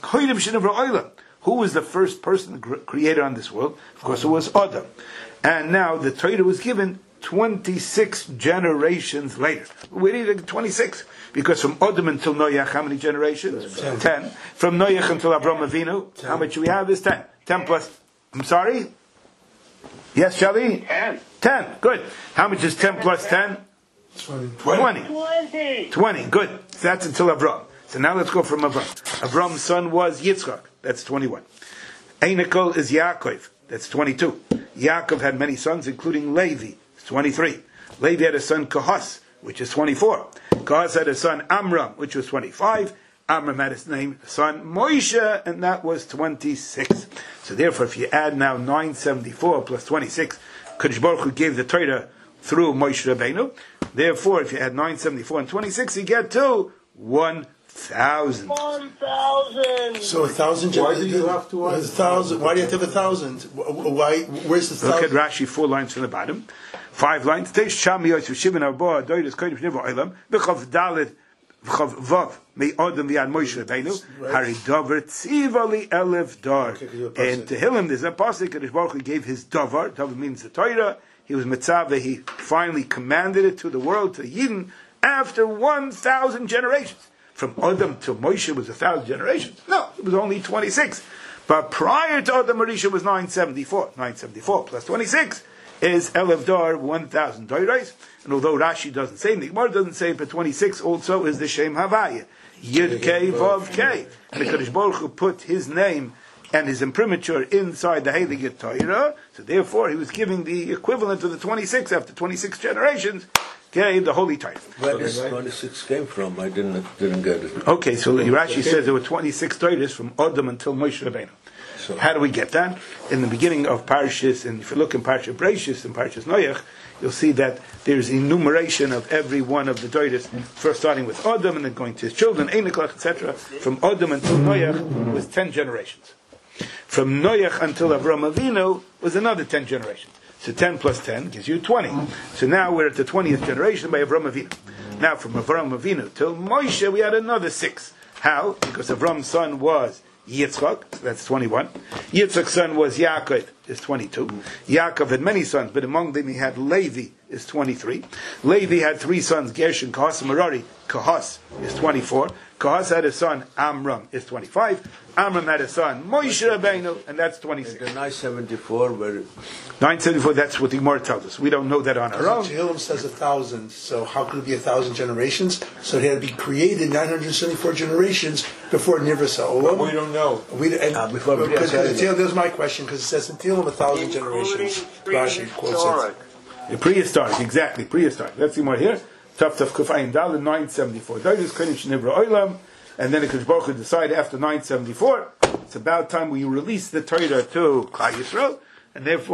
Who was the first person created on this world? Of course it was Adam. And now the Torah was given twenty-six generations later. We need twenty-six. Because from Adam until Noach, how many generations? Ten. ten. From Noach until Avraham Avinu, ten. How much we have is ten. Ten plus, I'm sorry? Yes, Shali? Ten. Ten, good. How much is ten plus ten? Twenty. Twenty. Twenty. Twenty, good. So that's until Avram. So now let's go from Avram. Avram's son was Yitzchak. That's twenty-one. Einakol is Yaakov. That's twenty-two. Yaakov had many sons, including Levi. It's twenty-three. Levi had a son Kahas, which is twenty-four. Kahas had a son Amram, which was twenty-five. Amram had his name, son Moshe, and that was twenty-six. So therefore, if you add now nine seventy-four plus twenty-six, Kadosh Baruch Hu gave the Torah through Moshe Rabbeinu. Therefore, if you add nine seventy-four and twenty-six, you get to one thousand. One thousand. So a thousand. Why do you have to a thousand? Why do you have to have a thousand? Why? Where's the thousand? Look at Rashi, four lines from the bottom. Five lines. Teish Sham Yosef Shimon Arba Doides Kodesh Nivra Olam B'chav Dalet B'chav Vav Me Adam V'Yad Moshe Rabbeinu Hari Dover Tzivali Elef Dar. And to Tehillim there's a pasuk Kadosh Baruch Hu gave his Dover. Dover means the Torah. He was Mitzvah. He finally commanded it to the world, to Yidden, after one thousand generations. From Adam to Moshe was a thousand generations. No, it was only twenty-six. But prior to Adam Marisha was nine seventy-four. nine seventy-four plus twenty-six is Elef Dar, one thousand doiros. And although Rashi doesn't say, the Gemara doesn't say, but twenty-six also is the Shem Havaya. Yud Kei Vav Kei. And the Kadosh Baruch Hu put his name and his imprimatur inside the Heilige Torah. So therefore he was giving the equivalent of the twenty-six after twenty-six generations. Okay, the Holy Torah. Where does twenty-six came from? I didn't didn't get it. Okay, so Rashi says there were twenty-six Torahs from Adam until Moshe Rabbeinu. So how do we get that? In the beginning of Parshas, and if you look in Parshas Breishis and Parshas Noach, you'll see that there's enumeration of every one of the Torahs, first starting with Adam and then going to his children, Einakach, et cetera. From Adam until Noach was ten generations. From Noach until Avraham Avinu was another ten generations. So ten plus ten gives you twenty. So now we're at the twentieth generation by Avraham Avinu. Now from Avraham Avinu till Moshe we had another six. How? Because Avram's son was Yitzchak, so that's twenty-one. Yitzchak's son was Yaakov, is twenty-two. Yaakov had many sons, but among them he had Levi, is twenty-three. Levi had three sons, Gershon, Kahas, and Merari. Kahas is twenty-four. Kahas had a son, Amram, is twenty-five. Amram had a son, Moshe Rabbeinu, and that's twenty-six. The nine seventy-four were... nine seventy-four, that's what the Gemara tells us. We don't know that on our own. Tehillim says a thousand, so how could it be a thousand generations? So it had to be created nine hundred seventy-four generations before Nivrasa Olam. We don't know. We, and, uh, before because Tehillim, there's my question, because it says in Tehillim a thousand generations. Rashi quotes it. The prehistoric, exactly, prehistoric. Let's see more here. Tuf Tuf Kufayin Dal, nine seventy-four. Doides Kodesh Nivra Olam. And then the Kadosh Baruch Hu decided after nine seventy-four, it's about time we release the Torah to Klal Yisrael, and therefore he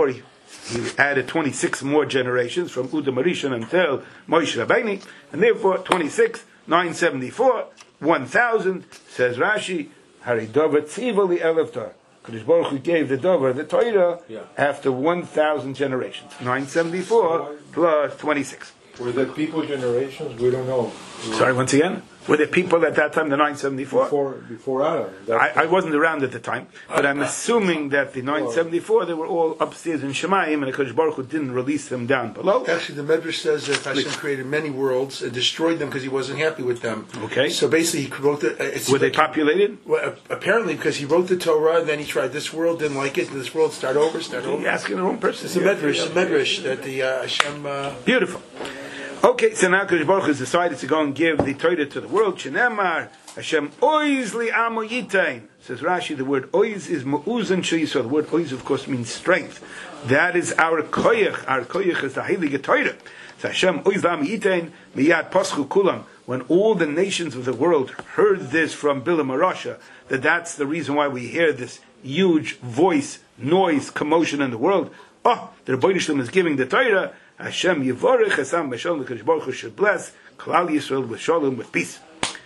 he added twenty-six more generations from Uda Marishon until Moshe Rabbeinu, and therefore twenty-six, nine seventy-four, one thousand, says Rashi, Hari Dover Tzivoli Eleftar. Kadosh Baruch Hu gave the Dover, the Torah, yeah. after one thousand generations. nine seventy-four plus twenty-six. Were there people generations? We don't know. Sorry, once again? Were there people at that time, the nine seventy-four? Before, before Adam. I, I wasn't around at the time, but I'm assuming that the nine seventy-four, they were all upstairs in Shemayim, and the Kadosh Baruch Hu didn't release them down below. Actually, the Medrash says that Hashem created many worlds and destroyed them because he wasn't happy with them. Okay. So basically, he wrote the. It's Were they like- populated? Well, apparently, because he wrote the Torah, and then he tried this world, didn't like it, and this world start over, start over. You're asking the wrong person. It's a Medrash, a Medrash that the uh, Hashem. Uh, Beautiful. Okay, so now Kadosh Baruch Hu has decided to go and give the Torah to the world. Shenemar Hashem oiz li amo yitain. Says Rashi, the word oiz is mu'uzan she'yisrael. The word oiz, of course, means strength. That is our koyach. Our koyach is the heilige Torah. So Hashem oiz li amo yitain miyad paschu kulam. When all the nations of the world heard this from Bilam Arasha, that that's the reason why we hear this huge voice, noise, commotion in the world. Oh, the Rebbeinu Shalom is giving the Torah. Hashem Yivorech Hasam B'Shalom, the Kadosh Baruch Hu should bless Klal Yisrael with Shalom, with peace.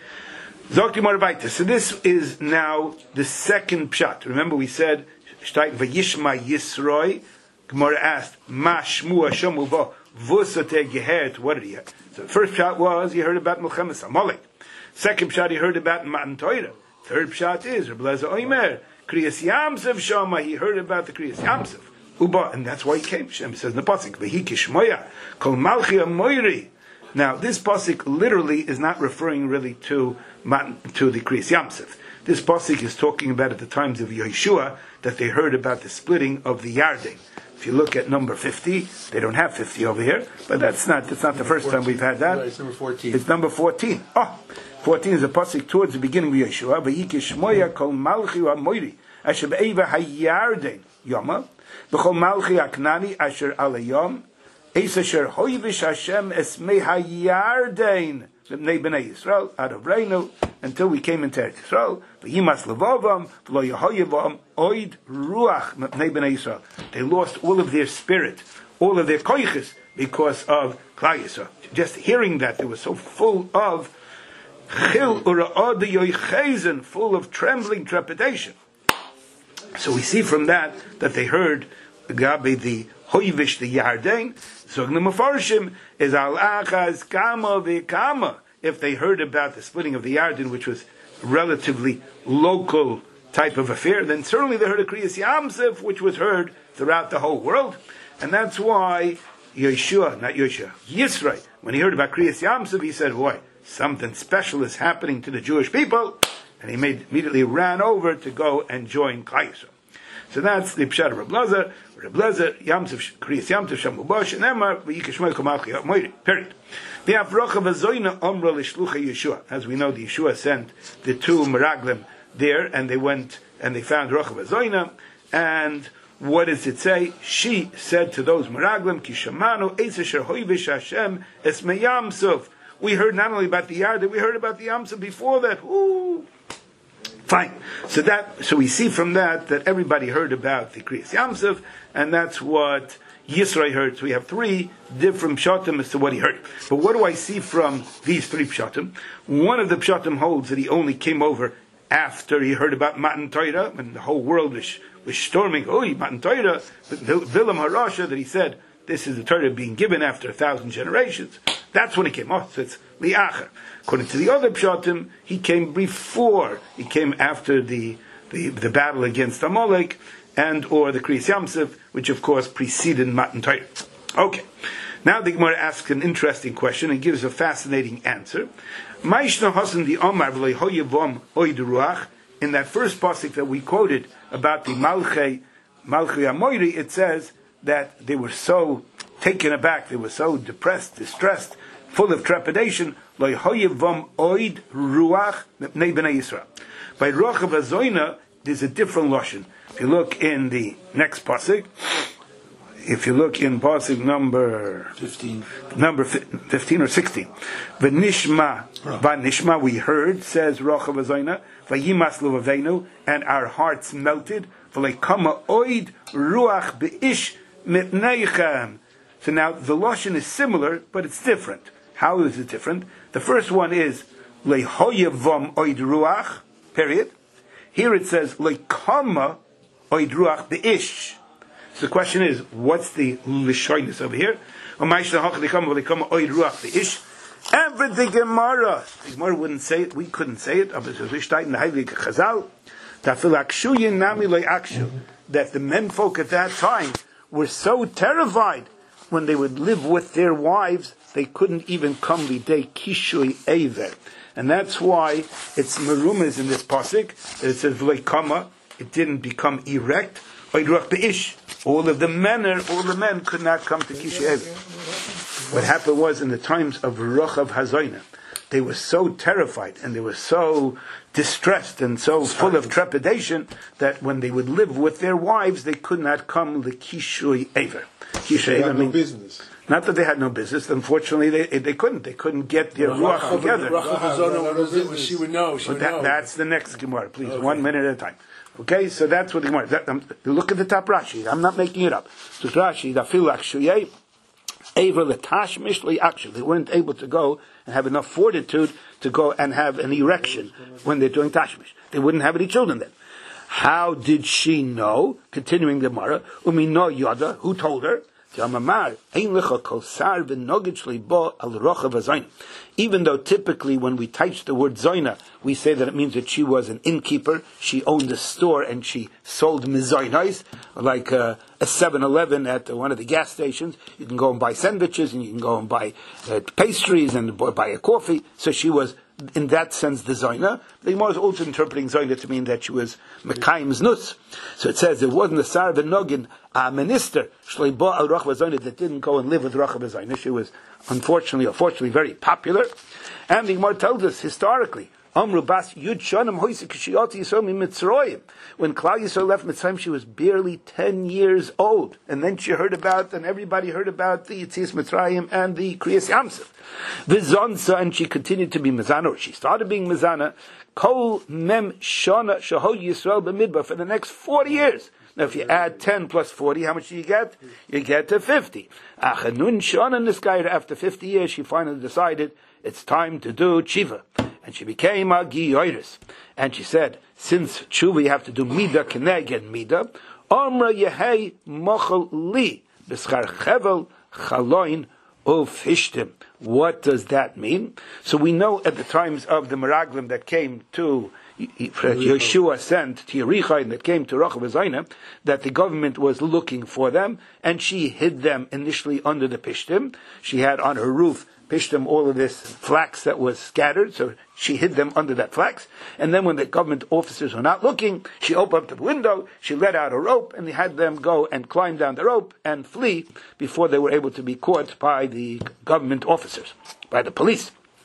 Zokti Morabaita. So this is now the second pshat. Remember we said Shtayk Vayishma Yisroi. Gemara asked Ma Shmu Hashem Uva Vusate Gehert. What did he hear? So the first pshat was he heard about Milchemes Amalek. Second pshat he heard about Matan Torah. Third pshat is Reb Lezer Oimer Kriyas Yamsev Shama. He heard about the Kriyas Yamsev. Uba, and that's why he came. Shem says in the pasuk, "Vehi kishmoya kol malchi amoiri." Now, this pasuk literally is not referring really to to the Kriyas Yamsef. This pasuk is talking about at the times of Yeshua that they heard about the splitting of the Yarden. If you look at number fifty, they don't have fifty over here, but that's not that's not the first time we've had that. Right, it's number fourteen. It's number fourteen. Oh, fourteen is a pasuk towards the beginning of Yeshua. Vehi kishmoya kol malchi amoiri asher be'eva hayarden yama. B'chol malchi aknani asher alayom es asher hoivish Hashem esmei hayarden b'nei b'nei Yisrael out of Reinu until we came into Eretz Yisrael. V'yimas levovam v'lo yehoyevam oid ruach b'nei b'nei Yisrael. They lost all of their spirit, all of their koiches because of Klal Yisrael. Just hearing that, they were so full of chil ura'od yoichezen, full of trembling trepidation. So we see from that that they heard Gabi the Hoivish the Yarden. So the Mefarshim is al achaz kama v'kama. If they heard about the splitting of the Yarden, which was relatively local type of affair, then certainly they heard of Kriyas Yamsef, which was heard throughout the whole world, and that's why Yeshua, not Yeshua, Yisrael, when he heard about Kriyas Yamsef, he said, "Boy, something special is happening to the Jewish people." And he made, immediately ran over to go and join Klal Yisrael. So that's the pshat of Reb Lezer. Reb Lezer, Yamsef, Kriyas Yamsef, Shamu Bosh, and Emar, V'yikashmoy Komalchi Moiri. Period. The Avrocha V'zoyna Omra L'shlucha Yeshua. As we know, the Yeshua sent the two Meraglim there, and they went and they found Rocha V'zoyna. And what does it say? She said to those Meraglim, Kishamanu Eis Asher Hoivish Hashem Esmei Yamsef. We heard not only about the Yarden, we heard about the Yamsef before that. Ooh. Fine. So that, so we see from that that everybody heard about the Kriyas Yamsef, and that's what Yisrael heard. So we have three different pshatim as to what he heard. But what do I see from these three pshatim? One of the pshatim holds that he only came over after he heard about Matan Torah, and the whole world was, was storming, oh, Matan Torah, Bilam Harasha, that he said, this is the Torah being given after a thousand generations. That's when he came. Oh, so it's li'acher. According to the other pshatim, he came before. He came after the the, the battle against Amalek and or the Kriyas Yamsef, which of course preceded Matan Torah. Okay. Now the Gemara asks an interesting question and gives a fascinating answer. Ma'ishna hasan di Omar v'lo hoyevom oid ruach. In that first pasuk that we quoted about the Malchei Malchei Amoiri, it says that they were so taken aback, they were so depressed, distressed, full of trepidation. Lo hoyevom oid ruach b'nei b'nei Yisrael. By Ruach Vazoina, there's a different lashon. If you look in the next pasuk, if you look in pasuk number fifteen, number fifteen or sixteen, v'nishma, v'nishma, we heard, says Ruach Vazoina, v'yimas luvavenu, and our hearts melted. V'leikama oid ruach be'ish mitneichem. So now the lashon is similar, but it's different. How is it different? The first one is lehoyevam oid ruach. Period. Here it says lekama oid ruach beish. So the question is, what's the lishoinus over here? Every the Gemara, the Gemara wouldn't say it. We couldn't say it. That the menfolk at that time were so terrified when they would live with their wives, they couldn't even come lidei kishui ever. And that's why it's merumas in this pasuk that it says v'leikama. It didn't become erect. All of the men, all the men could not come to kishui ever. What happened was in the times of Rochav Hazoina, they were so terrified and they were so distressed and so full of trepidation that when they would live with their wives, they could not come the kishui ever. They had no business. Not that they had no business. Unfortunately, they they couldn't. They couldn't get their ruach together. She would know. She would that, know. That's the next Gemara. Please, Okay. one minute at a time. Okay, so that's what the Gemara. That, um, look at the top Rashi. I'm not making it up. So Rashi, the fil akshuyei. They weren't able to go and have enough fortitude to go and have an erection when they're doing tashmish. They wouldn't have any children then. How did she know? Continuing the Gemara, Umino Yoda, who told her? Even though typically when we touch the word zoina, we say that it means that she was an innkeeper, she owned a store and she sold mizoinais, like uh, a seven eleven at uh, one of the gas stations. You can go and buy sandwiches and you can go and buy uh, pastries and buy a coffee. So she was, in that sense, the zoina. The Gemara is also interpreting zoina to mean that she was mekayim's nus. So it says it wasn't the Sarah ben Nogin, a minister, shleiba al Rochav Hazoina, that didn't go and live with Rochav Hazoina. She was unfortunately, unfortunately, very popular. And the Gemara tells us historically, Amru bas Yud Shanim Hoisik Kishiyot Yisrael mi Mitzrayim. When Klal Yisrael left Mitzrayim, she was barely ten years old, and then she heard about, and everybody heard about the Yitzias Mitzrayim and the Kriyas Yamsuf. The Zonsa, and she continued to be Mizana, or she started being Mizana. Kol Mem Shana Shahod Yisrael b'Midbar for the next forty years. Now, if you add ten plus forty, how much do you get? You get to fifty. Achanun Shana Niskayr. After fifty years, she finally decided it's time to do tshuva. And she became a Giyoris. And she said, since tshuva you have to do Mida Keneged Mida, Omra Yehei Mochel Li, B'schar Chevel Chaloin Ufishtim. What does that mean? So we know at the times of the Meraglim that came to Yeshua sent to Yericha and that came to Rochav Hazoina, that the government was looking for them, and she hid them initially under the Pishtim. She had on her roof Pishtim all of this flax that was scattered, so she hid them under that flax. And then when the government officers were not looking, she opened up the window, she let out a rope, and they had them go and climb down the rope and flee before they were able to be caught by the government officers, by the police.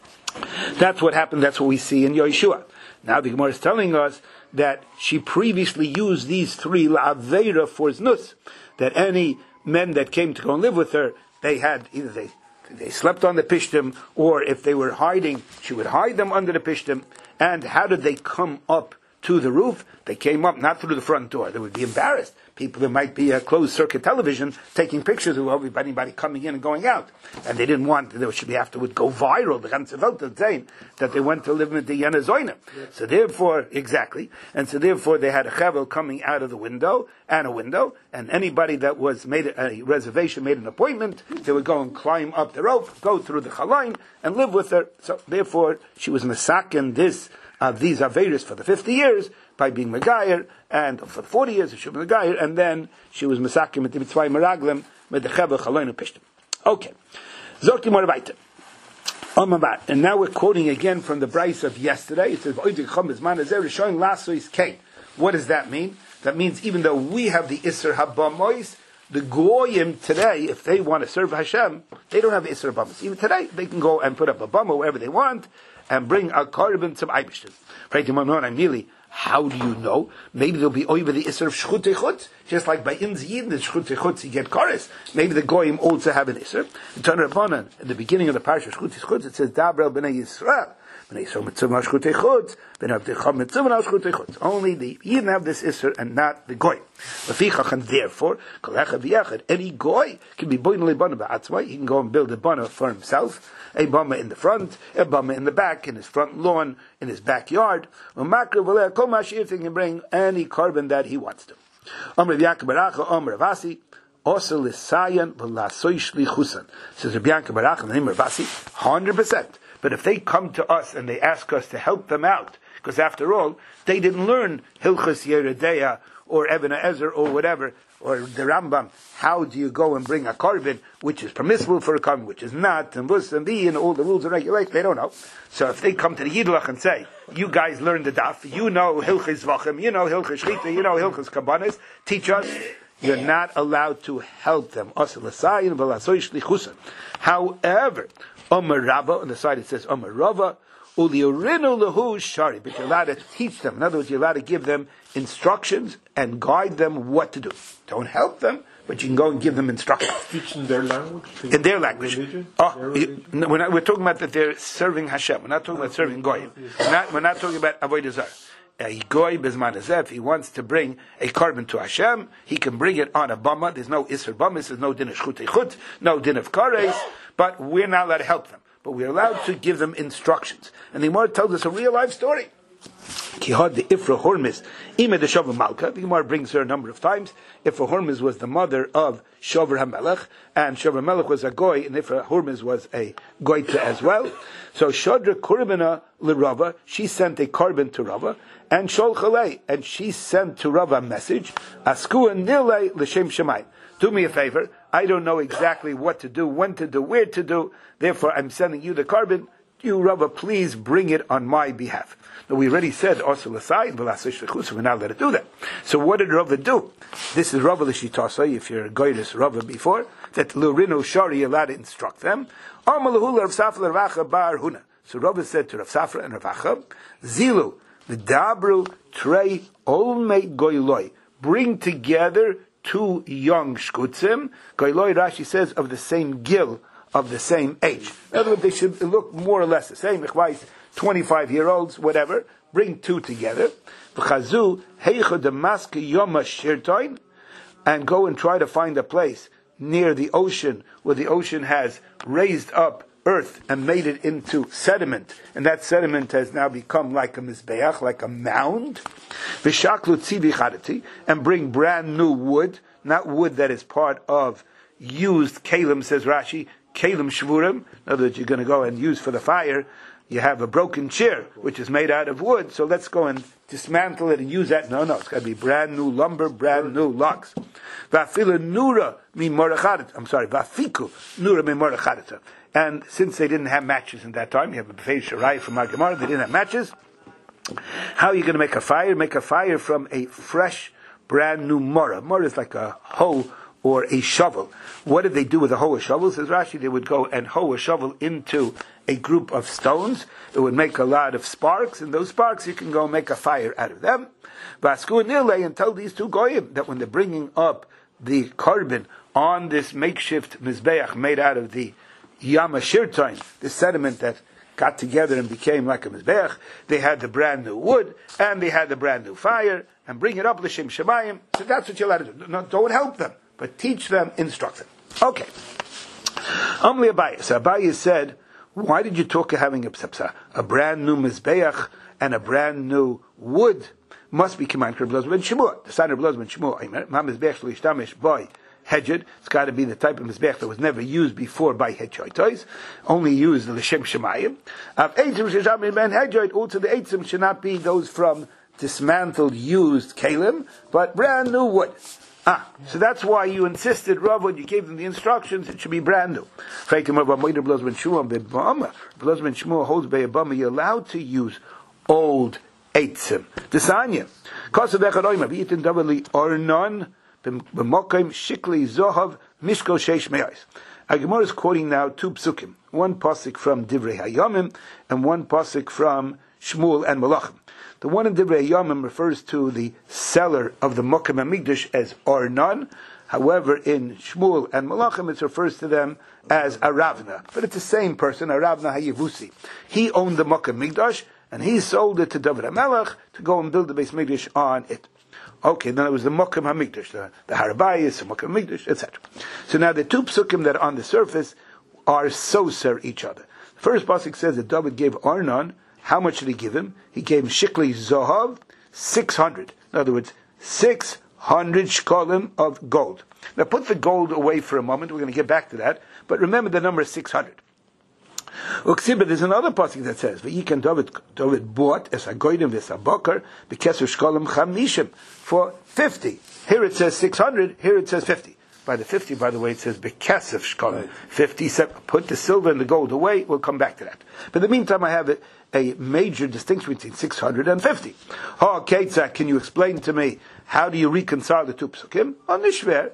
That's what happened, that's what we see in Yeshua. Now the Gemara is telling us that she previously used these three la'aveira for znus, that any men that came to go and live with her, they had, either they They slept on the pishtim, or if they were hiding, she would hide them under the pishtim. And how did they come up to the roof? They came up not through the front door. They would be embarrassed. People, there might be a closed circuit television taking pictures of anybody coming in and going out. And they didn't want, they should be afterward go viral, the ganze Welt saying that they went to live with the Yana Zoina. So therefore, exactly, and so therefore they had a chevel coming out of the window, and a window, and anybody that was made a reservation, made an appointment, they would go and climb up the rope, go through the chalain, and live with her. So therefore, she was masakin this, uh, these averis for the fifty years, by being Megayer, and for the forty years she was Megayer, and then she was Mesakim with the Mitzvah Meraglim, with the Cheva Chaloin Pishtim. Okay. Zokti more weiter. And now we're quoting again from the Bryce of yesterday. It says, showing Lasois K. What does that mean? That means even though we have the Isser Habamois, the Goyim today, if they want to serve Hashem, they don't have the Isser Habamois. Even today, they can go and put up a bama wherever they want, and bring a korban to Eibishter. How do you know? Maybe there'll be over the Isser of Shchut Echutz, just like by Inz Yidin, the Shchut Echutz, you get Koris. Maybe the Goyim also have an Isser. In Tan Rabbanan, at the beginning of the Parsha Shchut Echutz, it says, Dabrel b'nei Yisrael. Only the Yidden have this Isser and not the Goy. And therefore, any Goy can be boinely bana ba'atzmai. He can go and build a bana for himself, a bama in the front, a bama in the back, in his front lawn, in his backyard. He can bring any carbon that he wants to. Amr Yaakov Baracha, Amr Ravasi, also Lisayan v'lasoy shlichusan. Says Rabbi Yaakov Baracha, the name of Ravasi, hundred percent. But if they come to us and they ask us to help them out, because after all, they didn't learn Hilchos Yeredeya or Eben Ezer or whatever, or the Rambam, how do you go and bring a carbon which is permissible for a carbon, which is not, and Vus and B, and all the rules and regulations, they don't know. So if they come to the Yidlach and say, you guys learn the Daf, you know Hilchos Vachim, you know Hilchos Shchita, you know Hilchos Kabbanis, teach us, you're not allowed to help them. However, Omer Rabba, on the side it says Omer Rava, Uliorinu lahu shari, but you're allowed to teach them. In other words, you're allowed to give them instructions and guide them what to do. Don't help them, but you can go and give them instructions. Teach in their language? In their language. Religion? Oh, their religion? You, we're, not, we're talking about that they're serving Hashem. We're not talking about serving Goyim. We're not, we're not talking about Avodah Zarah. A goy bezman hazeh, if he wants to bring a carbon to Hashem, he can bring it on a bama. There's no isser bama, there's no din of shchutei chut, no din of kares, but we're not allowed to help them. But we're allowed to give them instructions. And the Gemara tells us a real life story. Kihad the Ifra Hormis, Ime de Shover Malka. The Gemara brings her a number of times. Ifra Hormis was the mother of Shover HaMelech, and Shover HaMelech was a goy, and Ifra Hormis was a goyta as well. So Shodra Kurbana LeRava, she sent a carbon to Rava, and Shol Chalei, and she sent to Rava a message, Askua Nilei L'Shem Shemayim. Do me a favor, I don't know exactly what to do, when to do, where to do, therefore I'm sending you the carbon. You, Rava, please bring it on my behalf. Now, we already said, also l'sayid, v'lasay, we're not allowed to do that. So what did Rava do? This is Rava l'shitasa, if you're a goyrus Rava before, that l'rinu shari allowed to instruct them. So Rava said to Rav Safra and Rav Acha, Zilu, v'dabru trei olmei goyloi, bring together two young shkutzim. Goyloi, Rashi says, of the same gil, of the same age. In other words, they should look more or less the same. twenty-five year olds, whatever. Bring two together. And go and try to find a place near the ocean where the ocean has raised up earth and made it into sediment. And that sediment has now become like a mizbeach, like a mound. And bring brand new wood, not wood that is part of used kalim, says Rashi, kalim shvurim. In other words, you're going to go and use for the fire. You have a broken chair, which is made out of wood, so let's go and dismantle it and use that. No, no, it's got to be brand new lumber, brand new logs. Vafila nura mi morachadet. I'm sorry, vafiku nura mi morachadet. And since they didn't have matches in that time, you have a Befei Sharai from our Gemara, they didn't have matches. How are you going to make a fire? Make a fire from a fresh, brand new mora. Mora is like a hoe or a shovel. What did they do with a hoe or shovel? Says Rashi, they would go and hoe a shovel into a group of stones. It would make a lot of sparks, and those sparks you can go and make a fire out of them. Vasku Nile, and tell these two goyim that when they're bringing up the carbon on this makeshift mizbeach made out of the yama shirtain, the sediment that got together and became like a mizbeach, they had the brand new wood and they had the brand new fire, and bring it up l'shem shemayim. So that's what you're allowed to do. No, don't help them, but teach them, instruct them. Okay. Amli Abaye. So Abaye said, why did you talk of having a, a brand new mizbeach and a brand new wood? Must be Kiman Reb Elazar ben Shmuel. The son of Reb Elazar ben Shmuel, Ma mizbeach l'ishtamish by hedged. It's got to be the type of mizbeach that was never used before by hedjoitos, only used l'shem shemayim. Av eitzim sheshamim ben hedjoit. Also, the eitzim should not be those from dismantled, used kalim, but brand new wood. Ah, so that's why you insisted, Rav, when you gave them the instructions, it should be brand new. Rav Elazar ben Shmuel holds by a bama, you're allowed to use old eitzim. Desanya. Kosav echad oimer, v'yitin davali ornon, b'mokim shikli zohav, mishko sheish me'ais. Our Gemara is quoting now two psukim. One pasuk from Divrei Hayamim, and one pasuk from Shmuel and Malachim. The one in Divrei Yomim refers to the seller of the Mokim HaMikdash as Ornan. However, in Shmuel and Malachim, it refers to them as Aravna. But it's the same person, Aravna HaYevusi. He owned the Makkah Mikdash, and he sold it to David HaMelech to go and build the Beis Mikdash on it. Okay, then it was the Makkah HaMikdash, the, the Harabayis, the Makkah HaMikdash, et cetera. So now the two psukim that are on the surface are soser each other. The first pasuk says that David gave Arnon. How much did he give him? He gave him Shikli Zohav, six hundred. In other words, six hundred shkolim of gold. Now put the gold away for a moment. We're going to get back to that. But remember the number is six hundred. Uksiba, there's another pasuk that says, V'yikan David, David bought es hagoydim v'sabokar b'keser shkolim chamishim for fifty. Here it says six hundred, here it says fifty. By the fifty, by the way, it says bekesef shkolim. Right. fifty, put the silver and the gold away. We'll come back to that. But in the meantime, I have a, a major distinction between six hundred and fifty. Ha, Ketzak, can you explain to me, how do you reconcile the two psukim? On the Shver,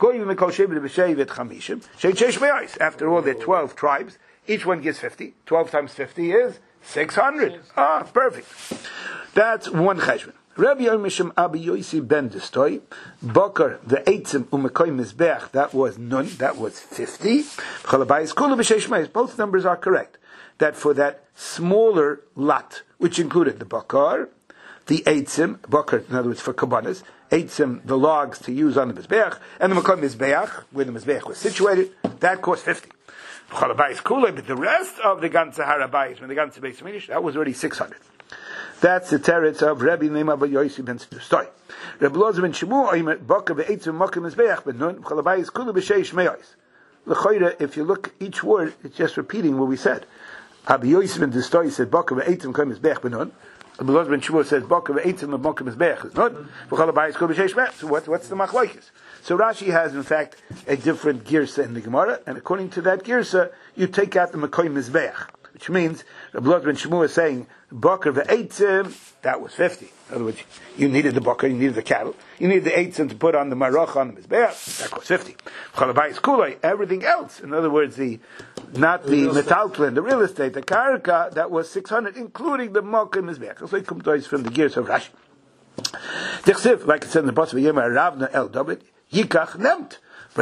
after all, there are twelve tribes. Each one gives fifty. twelve times fifty is six hundred. Ah, perfect. That's one cheshbon. Rabbi Yomishim Abi Yosi ben Destoy, Bakar, the Eitzim Umekoy Mizbeach, that was Nun, that was fifty. Both numbers are correct. That for that smaller lot, which included the Bakar, the Eitzim, Bakar, in other words, for Kabbanas, Eitzim, the logs to use on the Mizbeach, and the Mekoy Mizbeach, where the Mizbeach was situated, that cost fifty. But the rest of the Ganze Harabayis, when the Ganze Beis Mikdash, that was already six hundred. That's the teretz of Rabbi Neima Bar Yosi ben Stoy. Rabbi Loza ben Shmuel Omer Baka ve'etzim Makim Mizbeach ben Nun Chalabayis Kulu b'Sheish Me'os. L'choira, if you look each word, it's just repeating what we said. Rabbi Yosi ben Stoy said Baka ve'etzim Makim Mizbeach ben Nun. Rabbi Loza ben Shmuel says Baka ve'etzim Makim Mizbeach ben Nun Chalabayis Kulu b'Sheish Me'os. So what, what's the machlokes? So Rashi has in fact a different girsa in the Gemara, and according to that girsa, you take out the Makim Mizbeach. Which means, Rabbi Loza ben Shmuel is saying, Bakar ve'eitzim, that was fifty. In other words, you needed the bakar, you needed the cattle, you needed the eitzim to put on the marach on the mizbeach, that cost fifty. Chalabayis kulay, everything else, in other words, the not the metaltlin, the real estate, the karka, that was six hundred, including the makah mizbeach. So it comes from the gears of Rashi. Tichsiv, like it said in the pasuk Yema Ravna El David, Yikach Nemt.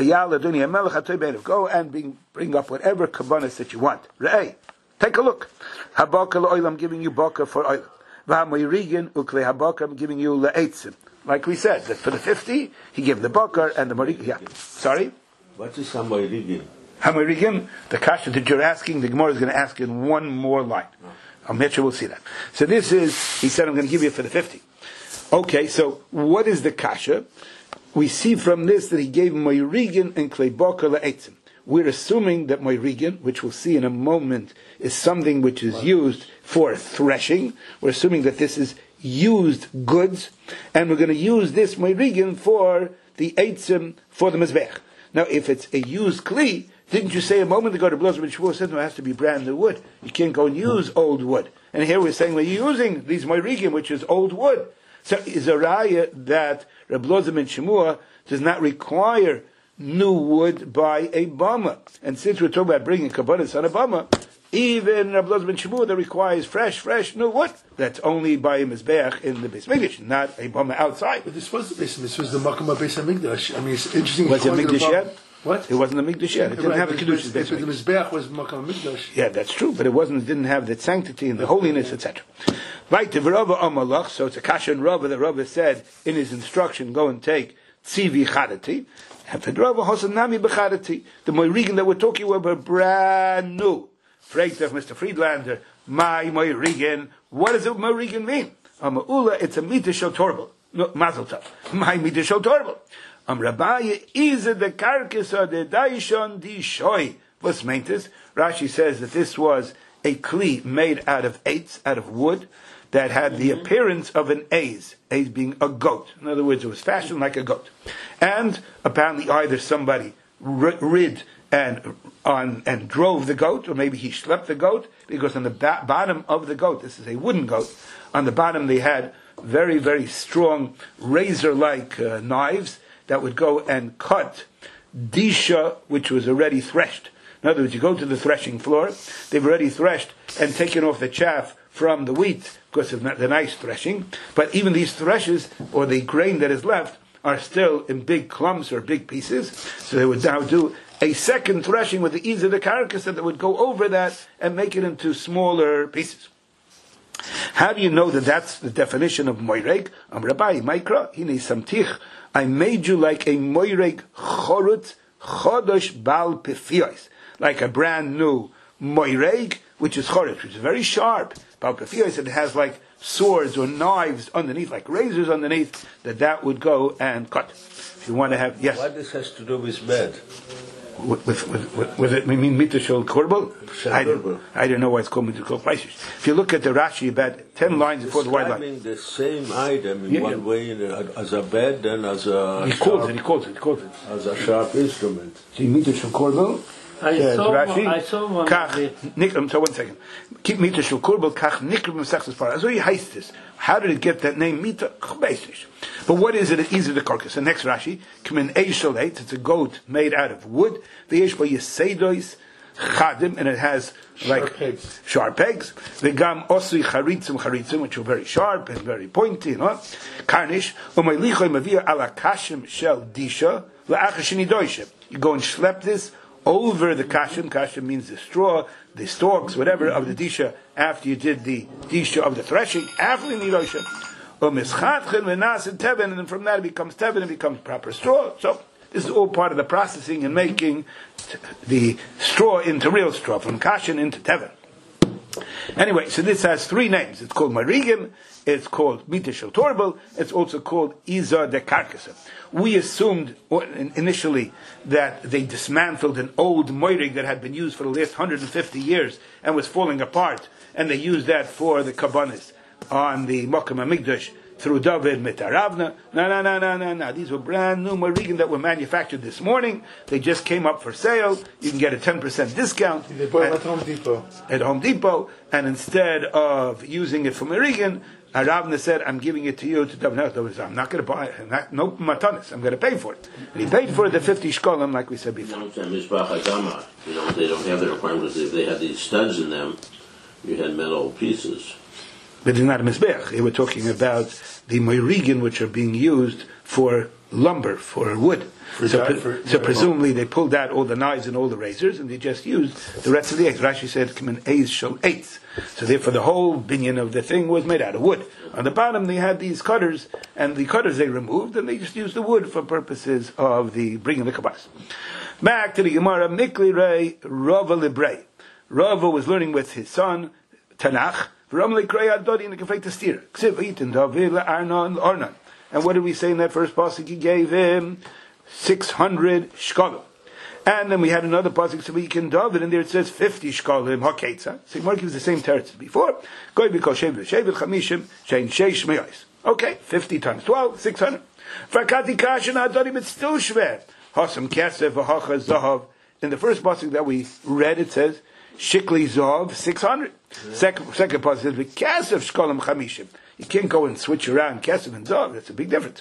Go and bring, bring up whatever kabbanas that you want. Re'eh. Take a look. Habakar l'oil, I'm giving you bakar for oil. V'hamoirigan ukle habakar, I'm giving you le'etzim. Like we said, that for the fifty, he gave the bakar and the moirigan. Yeah. Sorry? What is hamoirigan? Hamoirigan, the kasha that you're asking, the Gemara is going to ask in one more line. I'll make sure we'll see that. So this is, he said, I'm going to give you for the fifty. Okay, so what is the kasha? We see from this that he gave moirigan and klei bakar le'etzim. We're assuming that moirigan, which we'll see in a moment, is something which is used for threshing. We're assuming that this is used goods, and we're going to use this moirigan for the eitzim, for the mizbech. Now, if it's a used kli, didn't you say a moment ago, the Blazer ben Shmuel said, no, it has to be brand new wood. You can't go and use old wood. And here we're saying we're using these moirigan, which is old wood. So is a raya that Reb Blazer ben Shmuel does not require new wood by a bama. And since we're talking about bringing kabbanas on a bama, even Rabbi Loza ben Shmuel that requires fresh, fresh new wood, that's only by a mizbeach in the Beis Mikdash, not a bama outside. But this was the Beis, this was the Makom Beis Mikdash. I mean, it's interesting. Was it Mikdash yet? What? It wasn't the Mikdash yet. It didn't right, have the kedusha. The mizbeach was Makom Mikdash. Yeah, that's true, but it wasn't. It didn't have the sanctity and the holiness, et cetera. Right, the Rava Amalach. So it's a kasha and Rava. The Rava said in his instruction, go and take tzivi chadati. And for Rava Hosanami bechadati, the moirigan that we're talking about were brand new. Phrase of Mister Friedlander, my moirigan. What does a moirigan mean? A ma'ula, it's a mita shel torbel. No, mazel tov. My mita shel torbel. Am Rabbi is the carcass of the daishon di shoy. What's meant this? Rashi says that this was a kli made out of eights, out of wood, that had the appearance of an aiz, aiz being a goat. In other words, it was fashioned like a goat. And apparently either somebody rid and on and drove the goat, or maybe he schlepped the goat, because on the ba- bottom of the goat, this is a wooden goat, on the bottom they had very, very strong razor-like uh, knives that would go and cut disha, which was already threshed. In other words, you go to the threshing floor, they've already threshed and taken off the chaff from the wheat because of the nice threshing. But even these threshes, or the grain that is left, are still in big clumps or big pieces. So they would now do a second threshing with the ease of the carcass that would go over that and make it into smaller pieces. How do you know that that's the definition of moireg? Am Rabbi Maikra hine samtich. I made you like a moireg chorut chodosh bal pefiyos, like a brand new moireg, which is chorut, which is very sharp. Bal pefiyos, it has like swords or knives underneath, like razors underneath, that that would go and cut. If you want to have, yes. What this has to do with bed? With, with, with, with it, we mean mitashol korbel? I don't, I don't know why it's called mitashol prices. If you look at the Rashi, about ten lines before the white line. Describing the same item in Yeah, one yeah. way, in a, as a bed and as a He sharp, calls it, he calls it, he calls it. as a sharp instrument. See, mitashol korbel? I Says saw Rashi, one, I saw one Kach, of it. Nik, um, so one second. Keep mita shel kurbel kach nikr b'mesachtes parah. So he heist this. How did it get that name mita? Chbeisish. But what is it? Easy the carcass. The next Rashi, K'min eishel eight. It's a goat made out of wood. The yesh ba yesedois chadim, and it has like Sharp pegs. Sharp pegs. The gam osri charitzim charitzim, which are very sharp and very pointy. You know, karnish umaylichoy mavir ala kashim shel disha la'achashini doishem. You go and schlep this over the kashim. Kashim means the straw, the stalks, whatever, of the disha, after you did the disha of the threshing, after the nidoshim. Umischatchen v'nas and teven, and then from that it becomes teven, it becomes proper straw. So this is all part of the processing and making t- the straw into real straw, from kashin into teven. Anyway, so this has three names. It's called marigim, it's called mita shel torbel, it's also called iza de karkasa. We assumed initially that they dismantled an old moirig that had been used for the last one hundred fifty years and was falling apart, and they used that for the kabbanis on the Mokum HaMikdash through David Mitaravna. No, no, no, no, no, no. These were brand new moirigim that were manufactured this morning. They just came up for sale. You can get a ten percent discount. They bought at, at Home Depot. At Home Depot, and instead of using it for moirigim, Ravna said, I'm giving it to you to David. I'm not going to buy it. I'm not, no matanis. I'm going to pay for it. And he paid for it the fifty shkolim, like we said before. You know, Mizbach Adama, you know, they don't have the requirements. If they had these studs in them, you had metal pieces. But it's not a mizbech. They were talking about the moirigin, which are being used for lumber, for wood. For so, that, pre- for, so yeah, presumably they pulled out all the knives and all the razors, and they just used the rest of the eggs. Rashi said, "Come in eighth shel eighth." So therefore, the whole binyan of the thing was made out of wood. On the bottom, they had these cutters, and the cutters they removed, and they just used the wood for purposes of the bringing the kabbalas. Back to the Gemara, Mikli Rei Rava Librei. Rava was learning with his son Tanakh. And what did we say in that first pasuk? He gave him six hundred shkalim. And then we had another pasuk, so we can David, and there it says fifty shkalim haketza. So Mark gives the same teretz as before. Okay, fifty times twelve, six hundred. It's still shver. In the first pasuk that we read, it says Shikli Zov, six hundred. Yeah. Second, second part says, Kesef Shkolam Chamishim. You can't go and switch around Kesef and Zov. That's a big difference.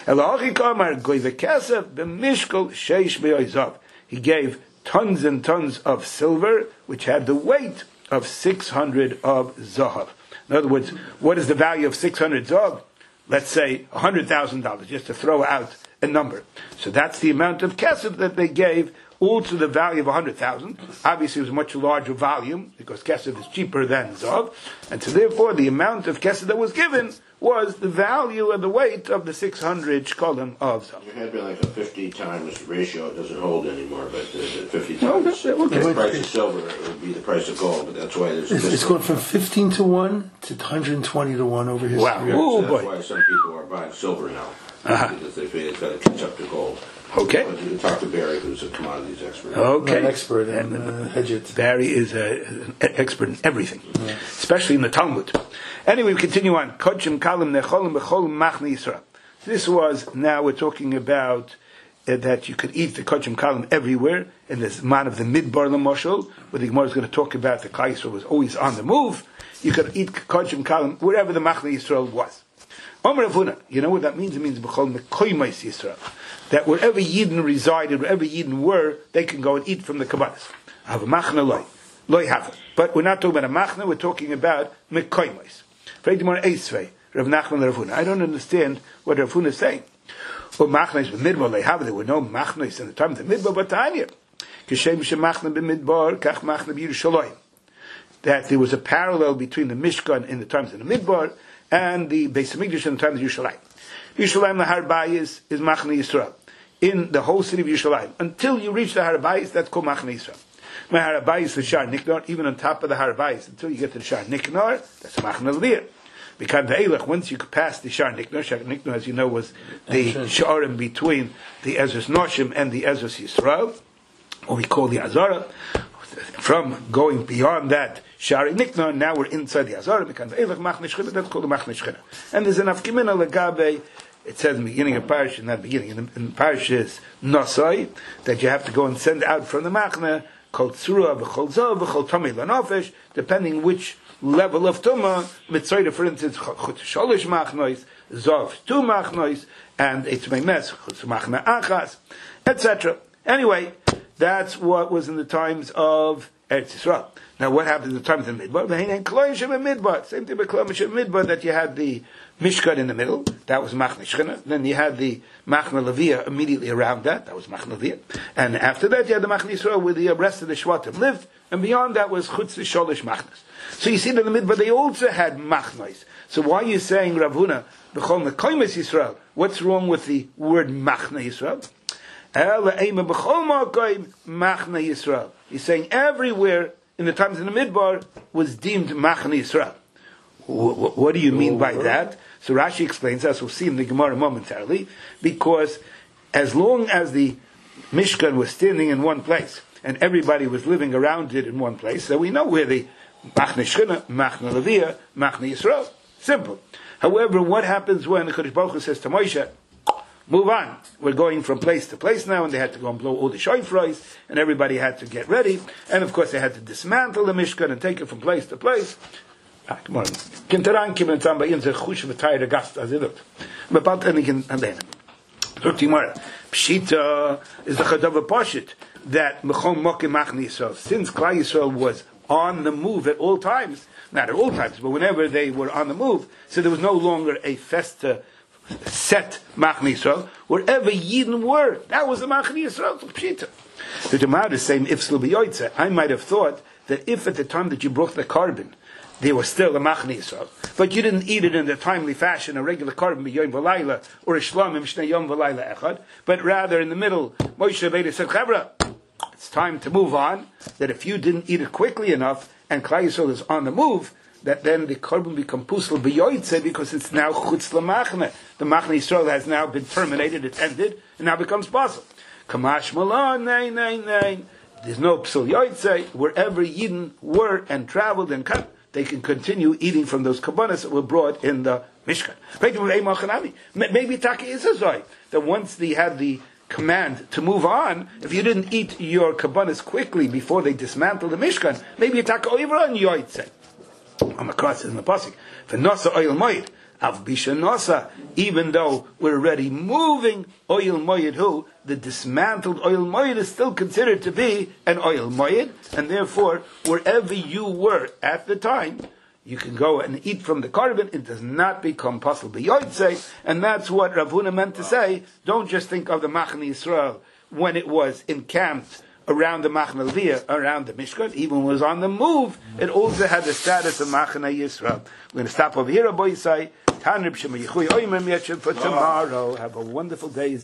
He gave tons and tons of silver, which had the weight of six hundred of Zahav. In other words, what is the value of six hundred Zahav? Let's say one hundred thousand dollars, just to throw out a number. So that's the amount of Kesef that they gave, all to the value of one hundred thousand. Obviously, it was a much larger volume, because kesef is cheaper than zav. And so therefore, the amount of kesef that was given was the value and the weight of the six hundred shkolim of zav. There had been like a fifty times ratio. It doesn't hold anymore, but the, the fifty No, times okay, okay. the price of silver it would be the price of gold, but that's why there's a It's, it's going from fifteen to one to one hundred twenty to one over history. Wow. Yeah, Oh, so boy. that's why some people are buying silver now. Uh-huh. Because they feel it's got to catch up to gold. Okay. But you can talk to Barry, who's a commodities expert. Okay. An expert in uh, Hedget. Barry is a, an expert in everything, yeah. Especially in the Talmud. Anyway, we continue on. Kodshim kalim necholim b'chol machne Yisrael. This was, now we're talking about uh, that you could eat the kodshim kalim everywhere, in this man of the Midbar Lamoshel, where the Gemara is going to talk about the Klal Yisrael was always on the move. You could eat kodshim kalim wherever the machne Yisrael was. Omer Avuna, you know what that means? It means b'chol mekoymos Yisrael. That wherever Yidden resided, wherever Yidden were, they can go and eat from the kabbalas. Have a machna loy, loy have. But we're not talking about a machna. We're talking about mekoymos. I don't understand what Rav Huna is saying. Or machnes b'midbar they have. There were no machnes in the time of the midbar, but Tanya. Kishem shemachne b'midbar kach machne b'Yerushalayim. That there was a parallel between the Mishkan in the times of the midbar and the Beis Hamikdash in the times of Yerushalayim. Yerushalayim, the Har Bayis, is Machne Yisrael. In the whole city of Yerushalayim. Until you reach the Har Bayis, that's called Machne Yisrael. My Har Bayis, the Shar Niknar, even on top of the Har Bayis, until you get to the Shar Niknar, that's Machne Levir. Because the Eilach, once you pass the Shar Niknar, Shar Niknar, as you know, was the Sharim between the Ezras Noshim and the Ezras Yisrael, or we call the Azara. From going beyond that Shari Niknar, now we're inside the Azara, that's called the Machne Shechina. And there's an Afkimina Legabe, it says in the beginning of Parish, not beginning, in, in Parish is Nosai, that you have to go and send out from the Machne, Kol Tzura, V'chol Zav, V'chol Tomei Lanofesh, depending which level of Tumah, Mitzayda, for instance, Chut Sholish Machnois, Zav, two Machnois, and Eitz Meimes, Chut Machne Achas, et cetera. Anyway, that's what was in the times of Eretz Yisrael. Now, what happened in the times of the Midbar? Same thing with Kloim Midbar, that you had the Mishkan in the middle, that was Machne Shechina. Then you had the Machne Levia immediately around that, that was Machne Levia. And after that, you had the Machne Yisrael, where the rest of the Shvatim lived, and beyond that was Chutz Sholish Machnes. So you see that in the Midbar, they also had Machnes. So why are you saying, Rav Huna, B'chol Mekoymes Yisrael? What's wrong with the word Machne Yisrael? He's saying everywhere in the times in the Midbar was deemed Machne Yisrael. What do you mean by that? So Rashi explains, as we'll see in the Gemara momentarily, because as long as the Mishkan was standing in one place and everybody was living around it in one place, so we know where the Machne Shechina, Machne Levia, Machne Yisrael. Simple. However, what happens when the Kodesh Baruch Hu says to Moshe, move on. We're going from place to place now, and they had to go and blow all the shofars, and everybody had to get ready. And of course, they had to dismantle the Mishkan and take it from place to place. Ah, come on. Kintaran kimen tzamba in ze chush v'tayre gast azidot. But then again, and then. Pshita is the chadav pashit that mechom mokim machne Yisrael. Since Klal Yisrael was on the move at all times, not at all times, but whenever they were on the move, so there was no longer a festa set Machne Yisrael, wherever Yidden were, that was the Machne Yisrael, Pshita. The Gemara is saying, if Slubiyoitze, I might have thought that if at the time that you brought the carbon, there was still a Machne Yisrael, but you didn't eat it in a timely fashion, a regular carbon, b'yom v'layla, or a shlamim shnei yom v'layla echad, but rather in the middle, Moshe Rabbeinu said, Chavra, it's time to move on, that if you didn't eat it quickly enough, and Klal Yisrael is on the move, that then the carbon becomes pusel b'yoytze because it's now chutz l'machne. The Machne Yisrael has now been terminated, it's ended, and now becomes puzzle. Kamash malon, nein, nein, nein. There's no psul yoytze. Wherever Yidden were and traveled and cut, they can continue eating from those kabbanas that were brought in the Mishkan. Maybe Taka is a zoy, that once they had the command to move on, if you didn't eat your kabbanas quickly before they dismantled the Mishkan, maybe Taka over on yoytze. Amakras in the pasuk, v'nosa oil moed, av bisha nosa. Even though we're already moving oil moed, who the dismantled oil moed is still considered to be an oil moed, and therefore wherever you were at the time, you can go and eat from the carbon. It does not become possible b'yoytze, and that's what Rav Huna meant to say. Don't just think of the Machne Yisrael when it was encamped around the Machne Levia, around the Mishkan, even was on the move, it also had the status of Machne Yisrael. We're going to stop over here, Rabbi Yisai. For tomorrow, have a wonderful day.